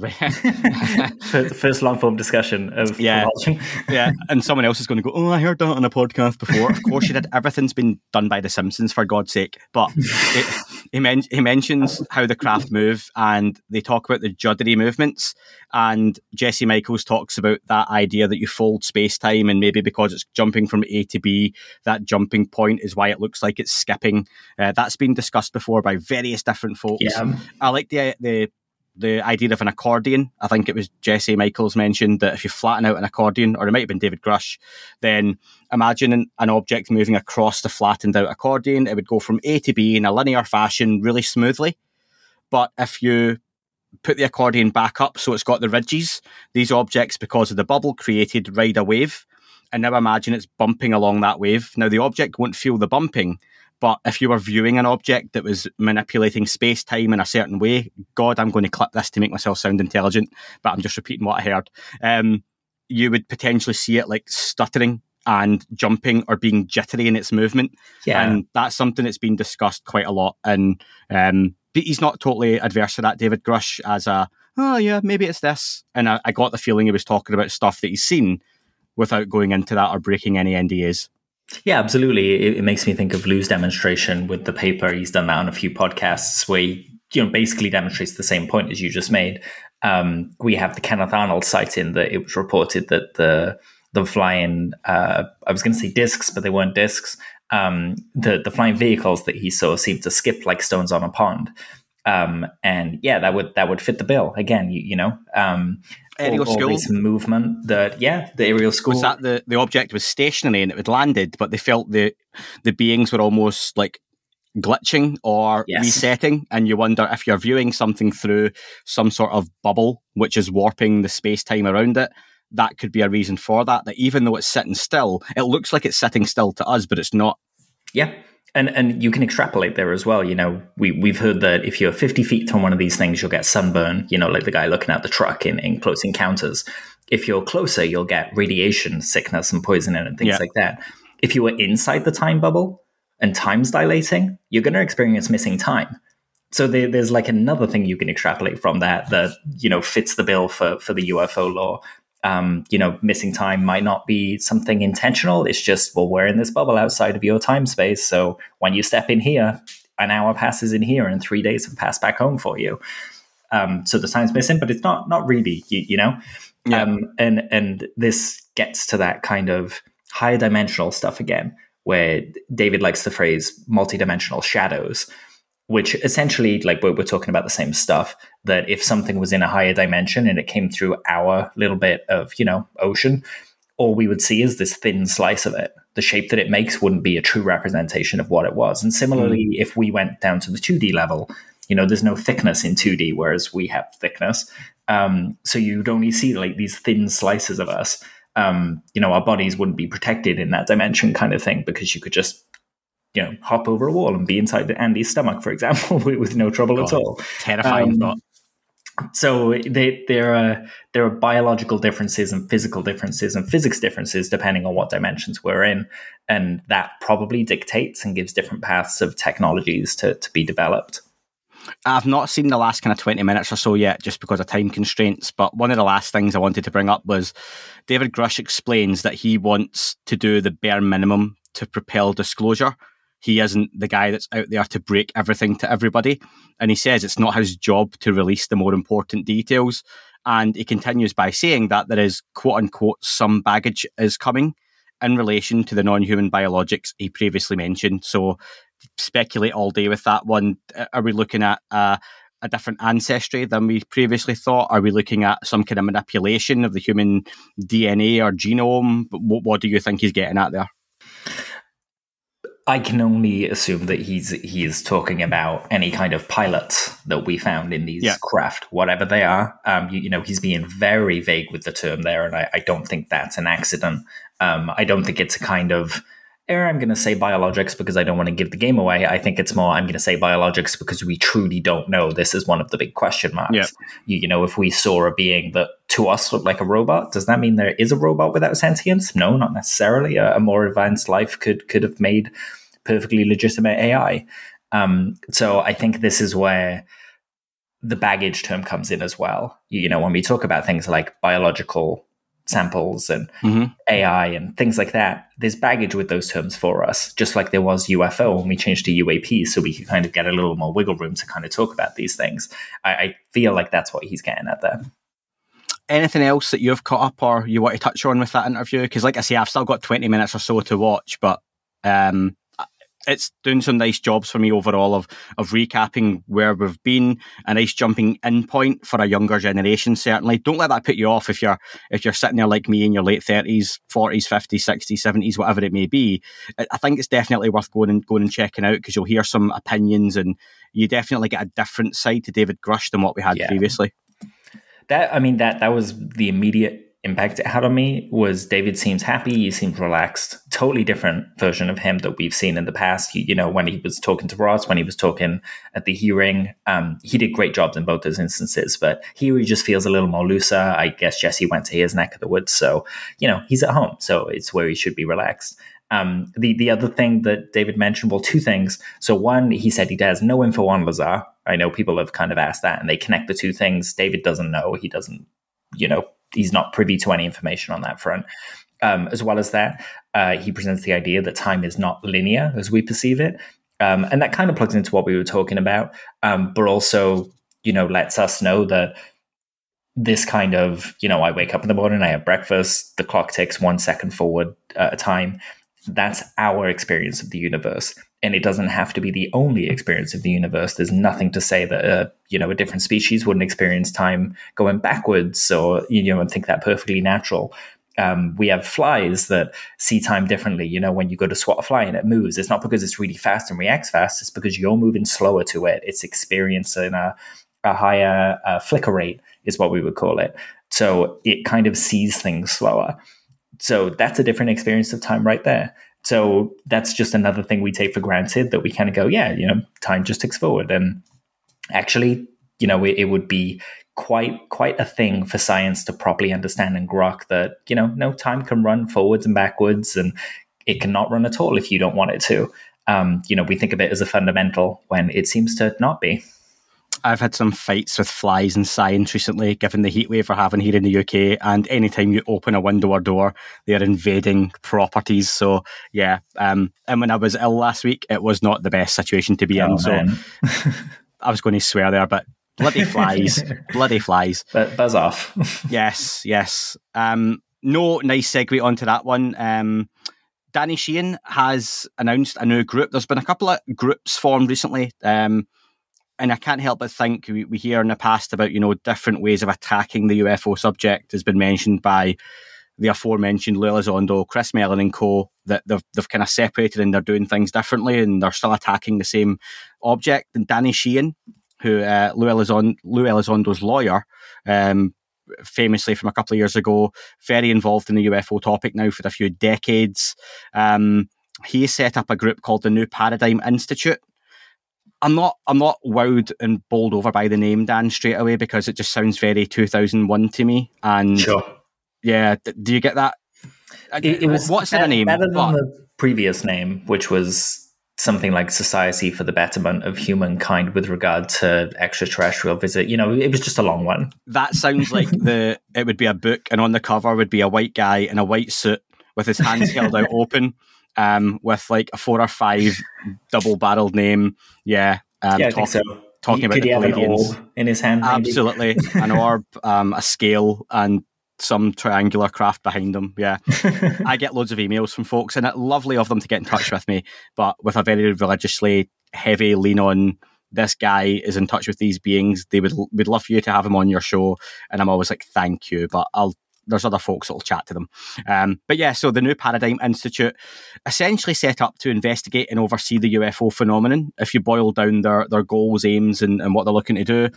The first long-form discussion of yeah, propulsion. yeah. And someone else is going to go, oh, I heard that on a podcast before. Of course you did. Everything's been done by The Simpsons, for God's sake. But it, he, men- he mentions how the craft move, and they talk about the juddery movements. And Jesse Michaels talks about that idea that you fold space-time, and maybe because it's jumping from A to B, that jumping point is why it looks like it's skipping. Uh, that's been discussed before by various different folks. Yeah. I like the the the idea of an accordion. I think it was Jesse Michaels mentioned that if you flatten out an accordion, or it might have been David Grush, then imagine an, an object moving across the flattened out accordion. It would go from A to B in a linear fashion really smoothly. But if you put the accordion back up so it's got the ridges, these objects, because of the bubble created, ride a wave. And now imagine it's bumping along that wave. Now the object won't feel the bumping, but if you were viewing an object that was manipulating space-time in a certain way, God, I'm going to clip this to make myself sound intelligent, but I'm just repeating what I heard. Um, you would potentially see it like stuttering and jumping or being jittery in its movement. Yeah. And that's something that's been discussed quite a lot. And um, but he's not totally adverse to that, David Grush, as a, oh yeah, maybe it's this. And I, I got the feeling he was talking about stuff that he's seen without going into that or breaking any N D As. Yeah, absolutely. It, it makes me think of Lou's demonstration with the paper. He's done that on a few podcasts where he, you know, basically demonstrates the same point as you just made. Um, we have the Kenneth Arnold sighting that it was reported that the the flying, uh, I was going to say discs, but they weren't discs. Um, the the flying vehicles that he saw seemed to skip like stones on a pond. Um, and yeah, that would that would fit the bill. Again, you, you know. Um, Aerial all, all school movement that yeah the aerial school was that the, the object was stationary and it had landed, but they felt the the beings were almost like glitching or yes. resetting, and you wonder if you're viewing something through some sort of bubble which is warping the space-time around it. That could be a reason for that, that even though it's sitting still, it looks like it's sitting still to us, but it's not. Yeah. And and you can extrapolate there as well. You know, we, we've heard that if you're fifty feet from one of these things, you'll get sunburn, you know, like the guy looking at the truck in, in Close Encounters. If you're closer, you'll get radiation sickness and poisoning and things yeah. like that. If you were inside the time bubble and time's dilating, you're going to experience missing time. So there, there's like another thing you can extrapolate from that that, you know, fits the bill for, for the U F O law. Um, you know, missing time might not be something intentional. It's just, well, we're in this bubble outside of your time space. So when you step in here, an hour passes in here and three days have passed back home for you. Um, so the time's missing, but it's not not really, you, you know? Yeah. Um, and, and this gets to that kind of higher dimensional stuff again, where David likes the phrase multidimensional shadows, which essentially, like we're, we're talking about the same stuff, that if something was in a higher dimension and it came through our little bit of, you know, ocean, all we would see is this thin slice of it. The shape that it makes wouldn't be a true representation of what it was. And similarly, mm. if we went down to the two D level, you know, there's no thickness in two D, whereas we have thickness. Um, so you'd only see like these thin slices of us. Um, you know, our bodies wouldn't be protected in that dimension kind of thing, because you could just, you know, hop over a wall and be inside Andy's stomach, for example, with no trouble God, at all. Terrifying um, thought. So they, there are there are biological differences and physical differences and physics differences depending on what dimensions we're in, and that probably dictates and gives different paths of technologies to, to be developed. I've not seen the last kind of twenty minutes or so yet, just because of time constraints. But one of the last things I wanted to bring up was David Grush explains that he wants to do the bare minimum to propel disclosure. He isn't the guy that's out there to break everything to everybody. And he says it's not his job to release the more important details. And he continues by saying that there is, quote unquote, some baggage is coming in relation to the non-human biologics he previously mentioned. So speculate all day with that one. Are we looking at uh, a different ancestry than we previously thought? Are we looking at some kind of manipulation of the human D N A or genome? What, what do you think he's getting at there? I can only assume that he's he is talking about any kind of pilots that we found in these yeah. craft, whatever they are. Um, you, you know, he's being very vague with the term there, and I, I don't think that's an accident. Um, I don't think it's a kind of Or I'm going to say biologics because I don't want to give the game away. I think it's more, I'm going to say biologics because we truly don't know. This is one of the big question marks. Yeah. You, you know, if we saw a being that to us looked like a robot, does that mean there is a robot without sentience? No, not necessarily. A, a more advanced life could could have made perfectly legitimate A I. Um, so I think this is where the baggage term comes in as well. You, you know, when we talk about things like biological samples and mm-hmm. A I and things like that, there's baggage with those terms for us, just like there was U F O when we changed to U A P, so we could kind of get a little more wiggle room to kind of talk about these things. I, I feel like that's what he's getting at there. Anything else that you've caught up or you want to touch on with that interview? Because like I say, I've still got twenty minutes or so to watch, but um, it's doing some nice jobs for me overall of of recapping where we've been, a nice jumping in point for a younger generation, certainly. Don't let that put you off if you're if you're sitting there like me in your late thirties, forties, fifties, sixties, seventies, whatever it may be. I think it's definitely worth going and going and checking out, because you'll hear some opinions and you definitely get a different side to David Grush than what we had yeah. previously. That I mean that that was the immediate impact it had on me. Was David seems happy, he seems relaxed, totally different version of him that we've seen in the past. He, you know, when he was talking to Ross, when he was talking at the hearing, um, he did great jobs in both those instances, but here he just feels a little more looser. I guess Jesse went to his neck of the woods, so, you know, he's at home, so it's where he should be relaxed. Um, the, the other thing that David mentioned, well, two things. So one, he said he has no info on Lazar. I know people have kind of asked that, and they connect the two things. David doesn't know. He doesn't, you know, he's not privy to any information on that front. Um, as well as that, uh, he presents the idea that time is not linear as we perceive it. Um, and that kind of plugs into what we were talking about, um, but also, you know, lets us know that this kind of, you know, I wake up in the morning, I have breakfast, the clock ticks one second forward at a time. That's our experience of the universe. And it doesn't have to be the only experience of the universe. There's nothing to say that, uh, you know, a different species wouldn't experience time going backwards, or, you know, and think that perfectly natural. Um, we have flies that see time differently. You know, when you go to swat a fly and it moves, it's not because it's really fast and reacts fast. It's because you're moving slower to it. It's experiencing a, a higher uh, flicker rate is what we would call it. So it kind of sees things slower. So that's a different experience of time right there. So that's just another thing we take for granted, that we kind of go, yeah, you know, time just ticks forward. And actually, you know, it, it would be quite quite a thing for science to properly understand and grok that, you know, no, time can run forwards and backwards, and it cannot run at all if you don't want it to. Um, you know, we think of it as a fundamental when it seems to not be. I've had some fights with flies in science recently, given the heat wave we're having here in the U K. And anytime you open a window or door, they're invading properties. So, yeah. Um, and when I was ill last week, it was not the best situation to be oh, in. So I was going to swear there, but bloody flies. bloody flies. But buzz off. yes, yes. Um, no nice segue onto that one. Um, Danny Sheehan has announced a new group. There's been a couple of groups formed recently. Um, And I can't help but think we, we hear in the past about, you know, different ways of attacking the U F O subject has been mentioned by the aforementioned Lou Elizondo, Chris Mellon and co, that they've, they've kind of separated and they're doing things differently and they're still attacking the same object. And Danny Sheehan, who uh, Lou, Elizondo, Lou Elizondo's lawyer, um, famously from a couple of years ago, very involved in the U F O topic now for a few decades. Um, he set up a group called the New Paradigm Institute. I'm not I'm not wowed and bowled over by the name, Dan, straight away, because it just sounds very two thousand one to me. And sure. Yeah, do you get that? It, it was What's better, in the name? Better than but, the previous name, which was something like Society for the Betterment of Humankind with regard to extraterrestrial visit. You know, it was just a long one. That sounds like the it would be a book, and on the cover would be a white guy in a white suit with his hands held out open. Um, with like a four or five double-barreled name, yeah. Um, yeah, I talk, think so. Talking he, about could the he have an Palladians. orb in his hand? Maybe? Absolutely, an orb, um, a scale, and some triangular craft behind them. Yeah, I get loads of emails from folks, and it's lovely of them to get in touch with me, but with a very religiously heavy lean on. This guy is in touch with these beings. They would would love for you to have him on your show, and I'm always like, thank you, but I'll. There's other folks that will chat to them. Um, but yeah, so the New Paradigm Institute, essentially set up to investigate and oversee the U F O phenomenon. If you boil down their, their goals, aims, and, and what they're looking to do,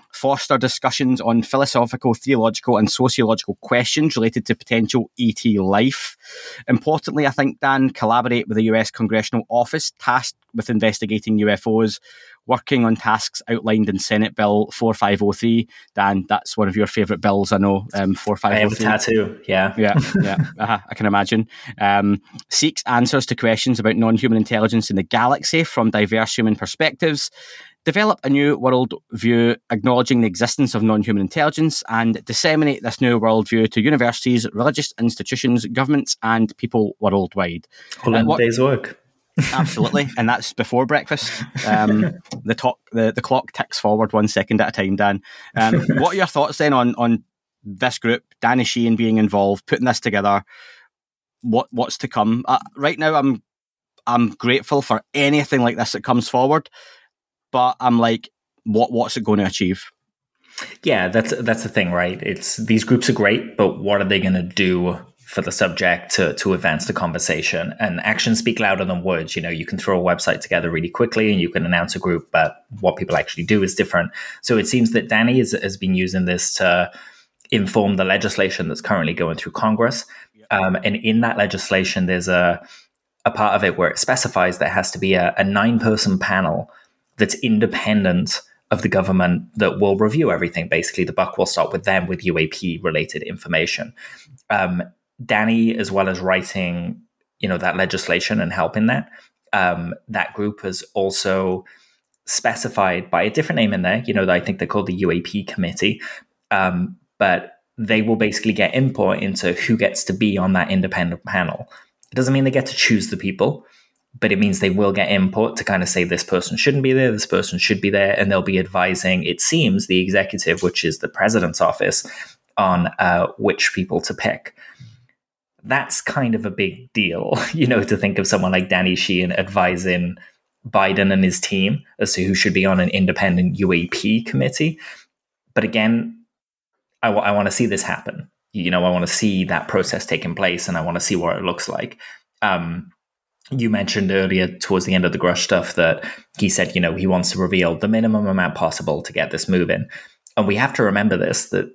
foster discussions on philosophical, theological, and sociological questions related to potential E T life. Importantly, I think, Dan, collaborate with the U S Congressional Office tasked with investigating U F Os, working on tasks outlined in Senate Bill forty-five oh three. Dan, that's one of your favourite bills, I know, um, forty-five oh three. I have a tattoo, yeah. Yeah, yeah, uh-huh, I can imagine. Um, seeks answers to questions about non-human intelligence in the galaxy from diverse human perspectives, develop a new worldview acknowledging the existence of non-human intelligence, and disseminate this new worldview to universities, religious institutions, governments, and people worldwide. All in a day's work. Absolutely, and that's before breakfast. Um, the, talk, the the clock ticks forward one second at a time, Dan. Um, what are your thoughts then on on this group, Danny Sheehan being involved, putting this together? What what's to come? Uh, right now, I'm I'm grateful for anything like this that comes forward, but I'm like, what what's it going to achieve? Yeah, that's that's the thing, right? It's these groups are great, but what are they going to do for the subject to to advance the conversation? And actions speak louder than words. You know, you can throw a website together really quickly and you can announce a group, but what people actually do is different. So it seems that Danny is, has been using this to inform the legislation that's currently going through Congress. Um, and in that legislation, there's a a part of it where it specifies there has to be a, a nine-person panel that's independent of the government that will review everything. Basically, the buck will stop with them with U A P-related information. Um, Danny, as well as writing, you know, that legislation and helping that, um, that group has also specified by a different name in there. You know, I think they're called the U A P Committee, um, but they will basically get input into who gets to be on that independent panel. It doesn't mean they get to choose the people, but it means they will get input to kind of say this person shouldn't be there, this person should be there, and they'll be advising, it seems, the executive, which is the president's office, on uh, which people to pick. That's kind of a big deal, you know, to think of someone like Danny Sheehan advising Biden and his team as to who should be on an independent U A P committee. But again, I, w- I want to see this happen. You know, I want to see that process taking place, and I want to see what it looks like. Um, you mentioned earlier towards the end of the Grush stuff that he said, you know, he wants to reveal the minimum amount possible to get this moving. And we have to remember this, that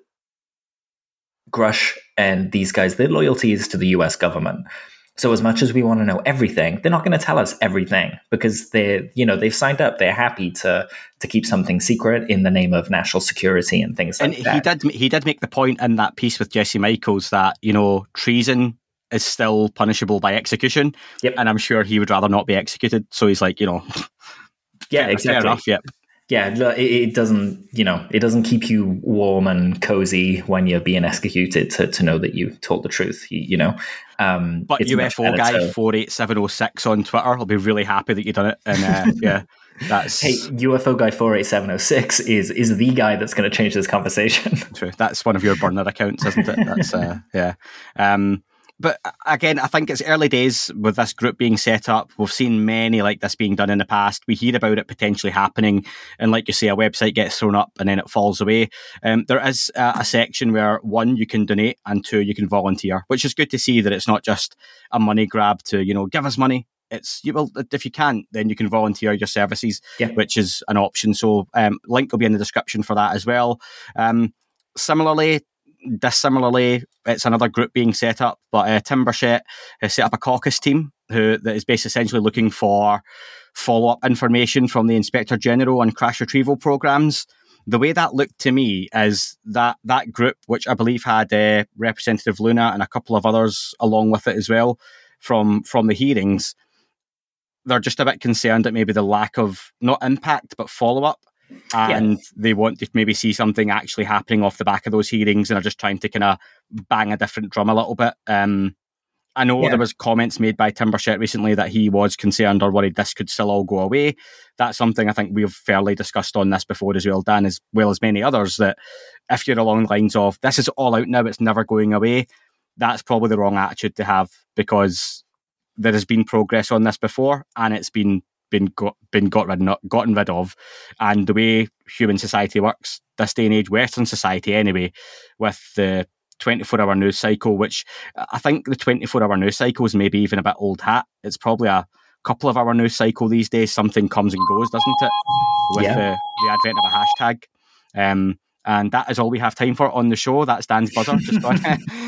Grush and these guys, their loyalty is to the U S government. So as much as we want to know everything, they're not going to tell us everything because they're, you know, they've signed up. They're happy to to keep something secret in the name of national security and things like and that. And he did he did make the point in that piece with Jesse Michaels that, you know, treason is still punishable by execution. Yep. And I'm sure he would rather not be executed. So he's like, you know, yeah, fair, exactly. Fair enough, yeah. Yeah, it, it doesn't, you know, it doesn't keep you warm and cozy when you're being executed to, to know that you told the truth, you, you know. Um, but U F O guy to... four eight seven oh six on Twitter will be really happy that you've done it. And uh, yeah, that's... Hey, U F O guy four eight seven oh six is is the guy that's going to change this conversation. True. That's one of your burner accounts, isn't it? That's, uh, yeah. Um, But again, I think it's early days with this group being set up. We've seen many like this being done in the past. We hear about it potentially happening. And like you say, a website gets thrown up and then it falls away. Um, there is a, a section where, one, you can donate, and two, you can volunteer, which is good to see that it's not just a money grab to, you know, give us money. It's, you will, if you can't, then you can volunteer your services, yeah. which is an option. So um, link will be in the description for that as well. Um, similarly, Dissimilarly, it's another group being set up, but uh, Tim Burchett has set up a caucus team who that is basically essentially looking for follow-up information from the Inspector General on crash retrieval programs. The way that looked to me is that that group, which I believe had uh, Representative Luna and a couple of others along with it as well from, from the hearings, they're just a bit concerned at maybe the lack of, not impact, but follow-up. And yeah. they want to maybe see something actually happening off the back of those hearings and are just trying to kind of bang a different drum a little bit. Um, I know yeah. there was comments made by Tim Burchett recently that he was concerned or worried this could still all go away. That's something I think we've fairly discussed on this before as well, Dan, as well as many others, that if you're along the lines of this is all out now, it's never going away, that's probably the wrong attitude to have, because there has been progress on this before and it's been been got been got rid of, gotten rid of. And the way human society works this day and age, Western society anyway, with the twenty-four hour news cycle, which I think the twenty-four hour news cycle is maybe even a bit old hat. It's probably a couple of hour news cycle these days. Something comes and goes, doesn't it? With yeah. the, the advent of a hashtag. Um, and that is all we have time for on the show. That's Dan's buzzer. Just um,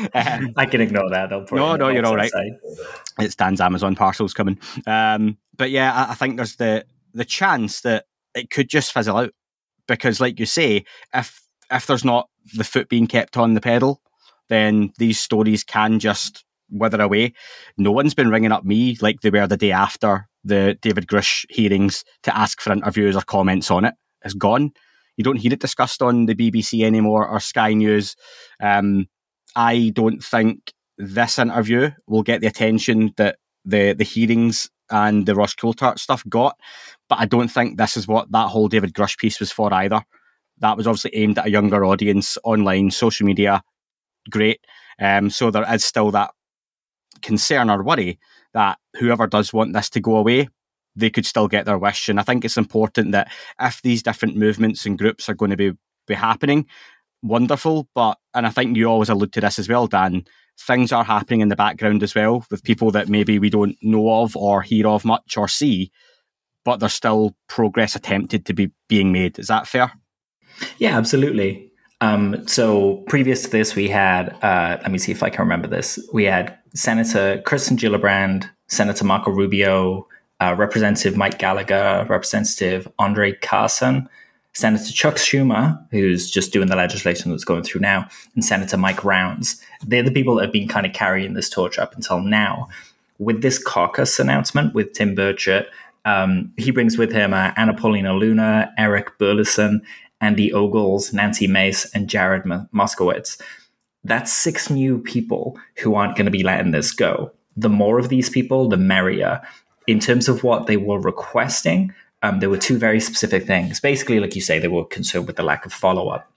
I can ignore that. I'll put no, it no, you're all right. Side. It's Dan's Amazon parcels coming. Um, but yeah, I, I think there's the the chance that it could just fizzle out because, like you say, if if there's not the foot being kept on the pedal, then these stories can just wither away. No one's been ringing up me like they were the day after the David Grush hearings to ask for interviews or comments on it. It's gone. You don't hear it discussed on the B B C anymore or Sky News. Um, I don't think this interview will get the attention that the, the hearings and the Ross Coulthart stuff got, but I don't think this is what that whole David Grush piece was for either. That was obviously aimed at a younger audience, online, social media, great. Um, so there is still that concern or worry that whoever does want this to go away, they could still get their wish. And I think it's important that if these different movements and groups are going to be, be happening, wonderful. But, and I think you always allude to this as well, Dan, things are happening in the background as well with people that maybe we don't know of or hear of much or see, but there's still progress attempted to be being made. Is that fair? Yeah, absolutely. Um, so previous to this, we had, uh, let me see if I can remember this. We had Senator Kirsten Gillibrand, Senator Marco Rubio, uh, Representative Mike Gallagher, Representative Andre Carson, Senator Chuck Schumer, who's just doing the legislation that's going through now, and Senator Mike Rounds. They're the people that have been kind of carrying this torch up until now. With this caucus announcement with Tim Burchett, um, he brings with him uh, Anna Paulina Luna, Eric Burleson, Andy Ogles, Nancy Mace, and Jared Moskowitz. That's six new people who aren't going to be letting this go. The more of these people, the merrier. In terms of what they were requesting, um, there were two very specific things. Basically, like you say, they were concerned with the lack of follow-up.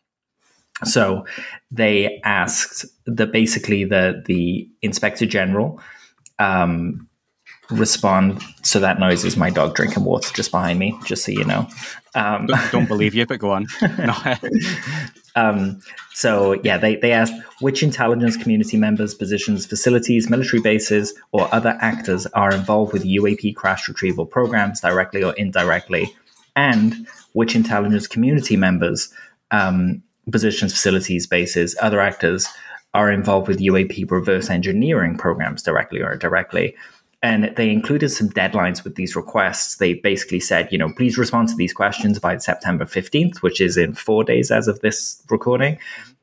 So they asked that basically the, the Inspector General um, respond. So that noise is my dog drinking water just behind me, just so you know. Um, don't, don't believe you, but go on. um, so yeah, they, they asked which intelligence community members, positions, facilities, military bases, or other actors are involved with U A P crash retrieval programs directly or indirectly, and which intelligence community members, um, positions, facilities, bases, other actors are involved with U A P reverse engineering programs directly or indirectly. And they included some deadlines with these requests. They basically said, you know, please respond to these questions by September fifteenth, which is in four days as of this recording.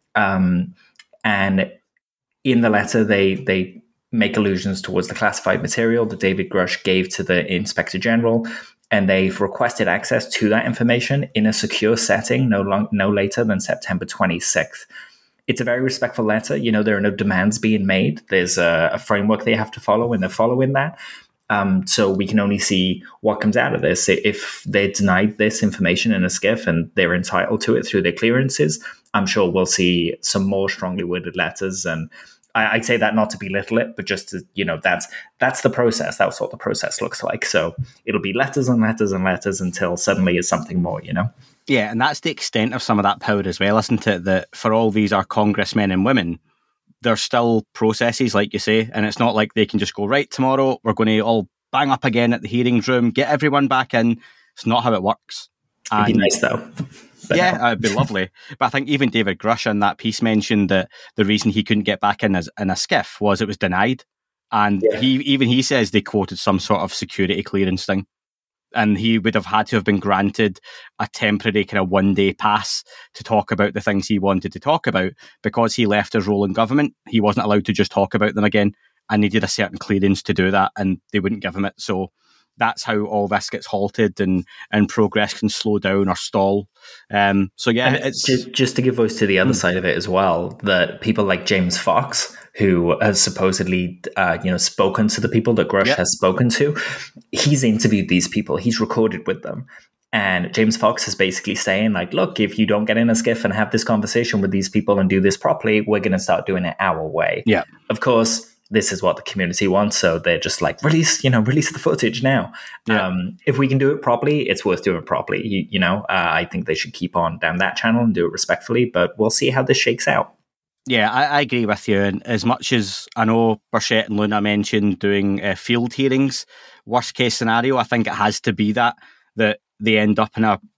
Um, and in the letter, they they make allusions towards the classified material that David Grush gave to the Inspector General. And they've requested access to that information in a secure setting no long, no later than September twenty-sixth. It's a very respectful letter. You know, there are no demands being made. There's a, a framework they have to follow, and they're following that. Um, so we can only see what comes out of this. If they're denied this information in a SCIF and they're entitled to it through their clearances, I'm sure we'll see some more strongly worded letters. And I, I'd say that not to belittle it, but just to, you know, that's that's the process. That's what the process looks like. So it'll be letters and letters and letters until suddenly it's something more, you know? Yeah, and that's the extent of some of that power as well, isn't it? That for all these are congressmen and women, there's still processes, like you say, and it's not like they can just go, right, tomorrow we're going to all bang up again at the hearings room, get everyone back in. It's not how it works. It'd be and, nice, though. But yeah, no. It'd be lovely. But I think even David Grush in that piece mentioned that the reason he couldn't get back in as in a SCIF was it was denied. And yeah. he even he says they quoted some sort of security clearance thing. And he would have had to have been granted a temporary kind of one-day pass to talk about the things he wanted to talk about. Because he left his role in government, he wasn't allowed to just talk about them again and needed a certain clearance to do that, and they wouldn't give him it. So that's how all this gets halted and, and progress can slow down or stall. Um, so yeah, and it's... Just, just to give voice to the other mm. side of it as well, that people like James Fox, who has supposedly, uh, you know, spoken to the people that Grush yep. has spoken to. He's interviewed these people. He's recorded with them. And James Fox is basically saying, like, look, if you don't get in a SCIF and have this conversation with these people and do this properly, we're going to start doing it our way. Yeah. Of course, this is what the community wants. So they're just like, release, you know, release the footage now. Yeah. Um, if we can do it properly, it's worth doing it properly. You, you know, uh, I think they should keep on down that channel and do it respectfully, but we'll see how this shakes out. Yeah, I, I agree with you. And as much as I know Burchett and Luna mentioned doing uh, field hearings, worst case scenario, I think it has to be that, that they end up in a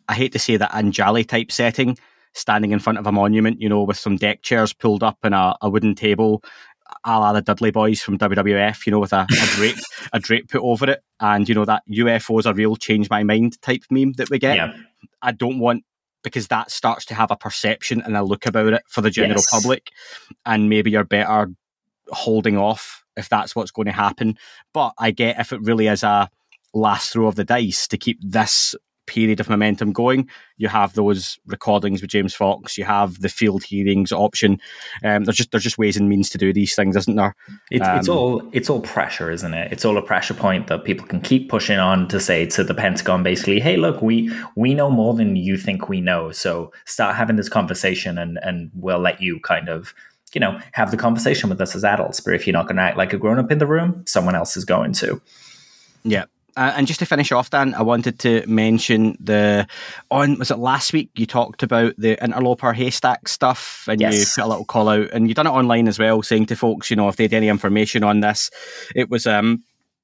I hate to say that Anjali type setting, standing in front of a monument, you know, with some deck chairs pulled up and a, a wooden table, a la the Dudley Boys from W W F, you know, with a, a drape a drape put over it, and you know that U F Os are real, change my mind type meme that we get. Yeah. I don't want, because that starts to have a perception and a look about it for the general Yes. public, and maybe you're better holding off if that's what's going to happen. But I get if it really is a last throw of the dice to keep this period of momentum going, you have those recordings with James Fox, you have the field hearings option. Um, there's just there's just ways and means to do these things, isn't there? It, Um, it's all it's all pressure, isn't it? It's all a pressure point that people can keep pushing on to say to the Pentagon, basically, hey, look, we we know more than you think we know, so start having this conversation, and and we'll let you kind of, you know, have the conversation with us as adults. But if you're not going to act like a grown up in the room, someone else is going to. Yeah. Uh, and just to finish off, Dan, I wanted to mention the, on, was it last week, you talked about the interloper haystack stuff, and Yes. you put a little call out, and you done it online as well, saying to folks, you know, if they had any information on this. It was, um,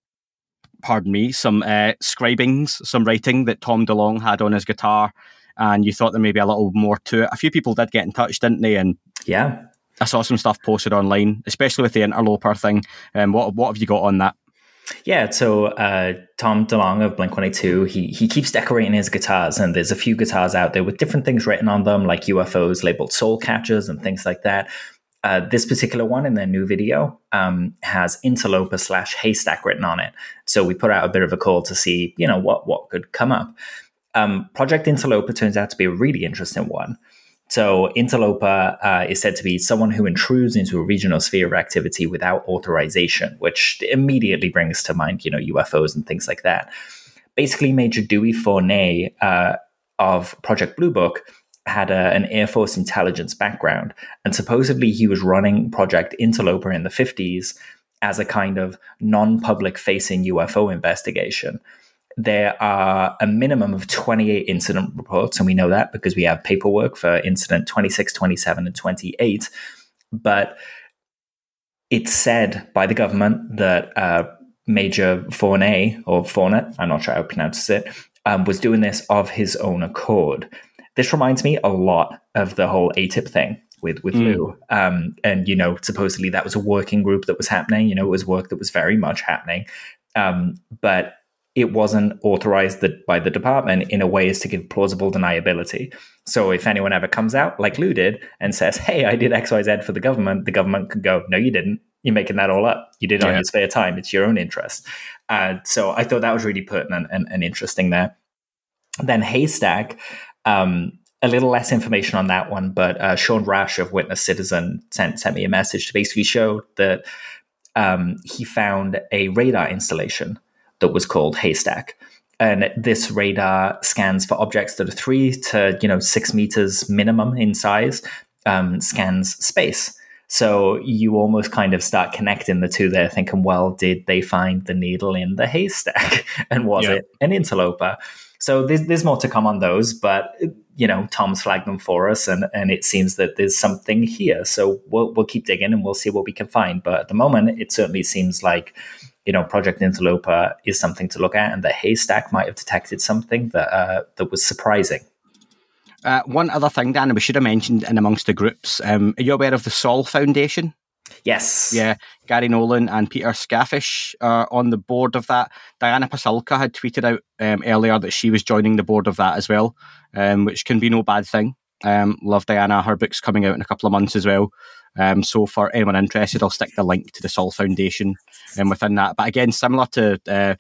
pardon me, some uh, scribings, some writing that Tom DeLonge had on his guitar, and you thought there may be a little more to it. A few people did get in touch, didn't they? And Yeah. I saw some stuff posted online, especially with the interloper thing. Um, what what have you got on that? Yeah, so uh, Tom DeLonge of Blink one eighty-two, he he keeps decorating his guitars, and there's a few guitars out there with different things written on them, like U F Os labeled soul catchers and things like that. Uh, this particular one in their new video um, has interloper slash haystack written on it. So we put out a bit of a call to see, you know, what what could come up. Um, Project Interloper turns out to be a really interesting one. So interloper uh, is said to be someone who intrudes into a regional sphere of activity without authorization, which immediately brings to mind, you know, U F Os and things like that. Basically, Major Dewey Fournet uh, of Project Blue Book had a, an Air Force intelligence background, and supposedly he was running Project Interloper in the fifties as a kind of non-public facing U F O investigation. There are a minimum of twenty-eight incident reports, and we know that because we have paperwork for incident twenty-six, twenty-seven, and twenty-eight. But it's said by the government that uh, Major Fournet, or Fournet, I'm not sure how to pronounce it, um, was doing this of his own accord. This reminds me a lot of the whole A T I P thing with, with mm. Lou. Um, and, you know, supposedly that was a working group that was happening. You know, it was work that was very much happening. Um, but it wasn't authorized by the department in a way as to give plausible deniability. So if anyone ever comes out, like Lou did, and says, hey, I did X Y Z for the government, the government could go, no, you didn't. You're making that all up. You did it yeah. on your spare time. It's your own interest. Uh, so I thought that was really pertinent and, and interesting there. Then Haystack, um, a little less information on that one, but uh, Sean Rash of Witness Citizen sent, sent me a message to basically show that um, he found a radar installation that was called Haystack. And this radar scans for objects that are three to, you know, six meters minimum in size, um, scans space. So you almost kind of start connecting the two there, thinking, well, did they find the needle in the haystack? And was yeah. it an interloper? So there's, there's more to come on those, but, you know, Tom's flagged them for us, and, and it seems that there's something here. So we'll, we'll keep digging and we'll see what we can find. But at the moment, it certainly seems like, you know, Project Interloper is something to look at, and the haystack might have detected something that uh, that was surprising. Uh, one other thing, Dan, we should have mentioned in amongst the groups, um, are you aware of the Sol Foundation? Yes. Yeah, Gary Nolan and Peter Skafish are on the board of that. Diana Pasulka had tweeted out um, earlier that she was joining the board of that as well, um, which can be no bad thing. Um, love Diana. Her book's coming out in a couple of months as well. Um, so for anyone interested, I'll stick the link to the Sol Foundation um, within that. But again, similar to uh,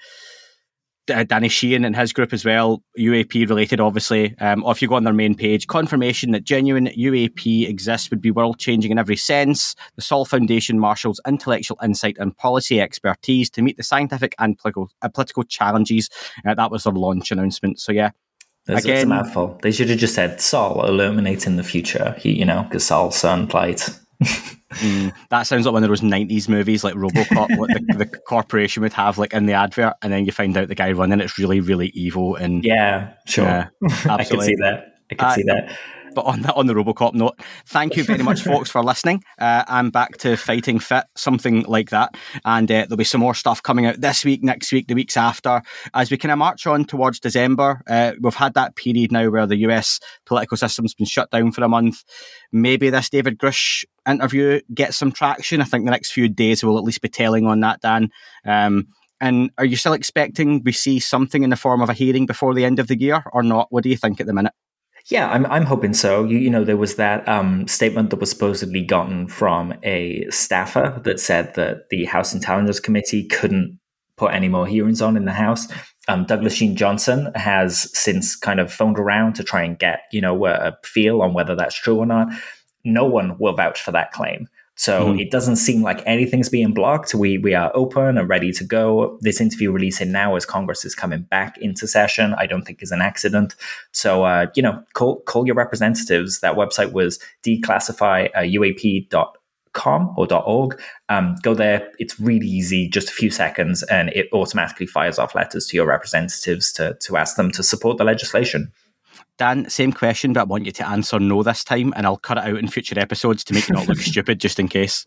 Danny Sheehan and his group as well, U A P related, obviously. Um, or if you go on their main page, confirmation that genuine U A P exists would be world-changing in every sense. The Sol Foundation marshals intellectual insight and policy expertise to meet the scientific and political, uh, political challenges. Uh, that was their launch announcement. So yeah. That's, Again, that's a mouthful. They should have just said Sol illuminating the future, he, you know, because Sol sunlight. mm, that sounds like one of those nineties movies like RoboCop, what the, the corporation would have like in the advert, and then you find out the guy running it's really, really evil. And yeah, sure, uh, I can see that. I can uh, see that. but on the, on the Robocop note, thank you very much, folks, for listening. Uh, I'm back to Fighting Fit, something like that. And uh, there'll be some more stuff coming out this week, next week, the weeks after. As we kind of march on towards December, uh, we've had that period now where the U S political system's been shut down for a month. Maybe this David Grush interview gets some traction. I think the next few days will at least be telling on that, Dan. Um, and are you still expecting we see something in the form of a hearing before the end of the year or not? What do you think at the minute? Yeah, I'm I'm hoping so. You, you know, there was that um, statement that was supposedly gotten from a staffer that said that the House Intelligence Committee couldn't put any more hearings on in the House. Um, Douglas Sheen Johnson has since kind of phoned around to try and get, you know, a feel on whether that's true or not. No one will vouch for that claim. So mm-hmm. It doesn't seem like anything's being blocked. We we are open and ready to go. This interview releasing now as Congress is coming back into session, I don't think is an accident. So, uh, you know, call call your representatives. That website was declassify U A P dot com or .org. Um, go there. It's really easy, just a few seconds, and it automatically fires off letters to your representatives to to ask them to support the legislation. Dan, same question, but I want you to answer no this time, and I'll cut it out in future episodes to make you not look stupid, just in case.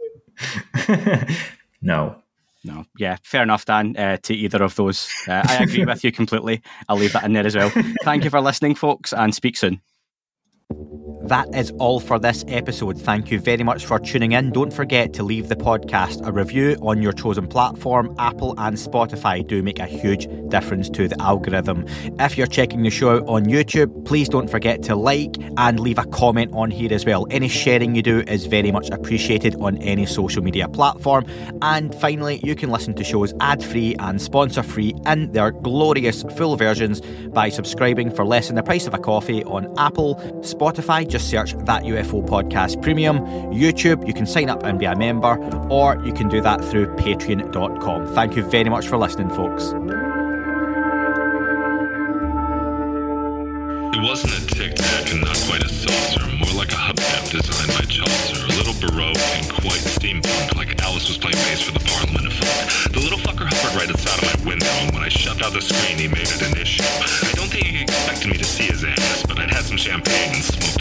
No. No. Yeah, fair enough, Dan, uh, to either of those. Uh, I agree with you completely. I'll leave that in there as well. Thank you for listening, folks, and speak soon. That is all for this episode. Thank you very much for tuning in. Don't forget to leave the podcast a review on your chosen platform. Apple and Spotify do make a huge difference to the algorithm. If you're checking the show out on YouTube, please don't forget to like and leave a comment on here as well. Any sharing you do is very much appreciated on any social media platform. And finally, you can listen to shows ad-free and sponsor-free in their glorious full versions by subscribing for less than the price of a coffee on Apple, Spotify. Just search That U F O Podcast Premium. YouTube, you can sign up and be a member, or you can do that through patreon dot com. Thank you very much for listening, folks. It wasn't a tic-tac and not quite a saucer, more like a hubcap designed by Chaucer, a little baroque and quite steampunk, like Alice was playing bass for the Parliament of Folk. The little fucker hovered right outside of my window, and when I shoved out the screen, he made it an issue. I don't think he expected me to see his ass, but I'd had some champagne and smoked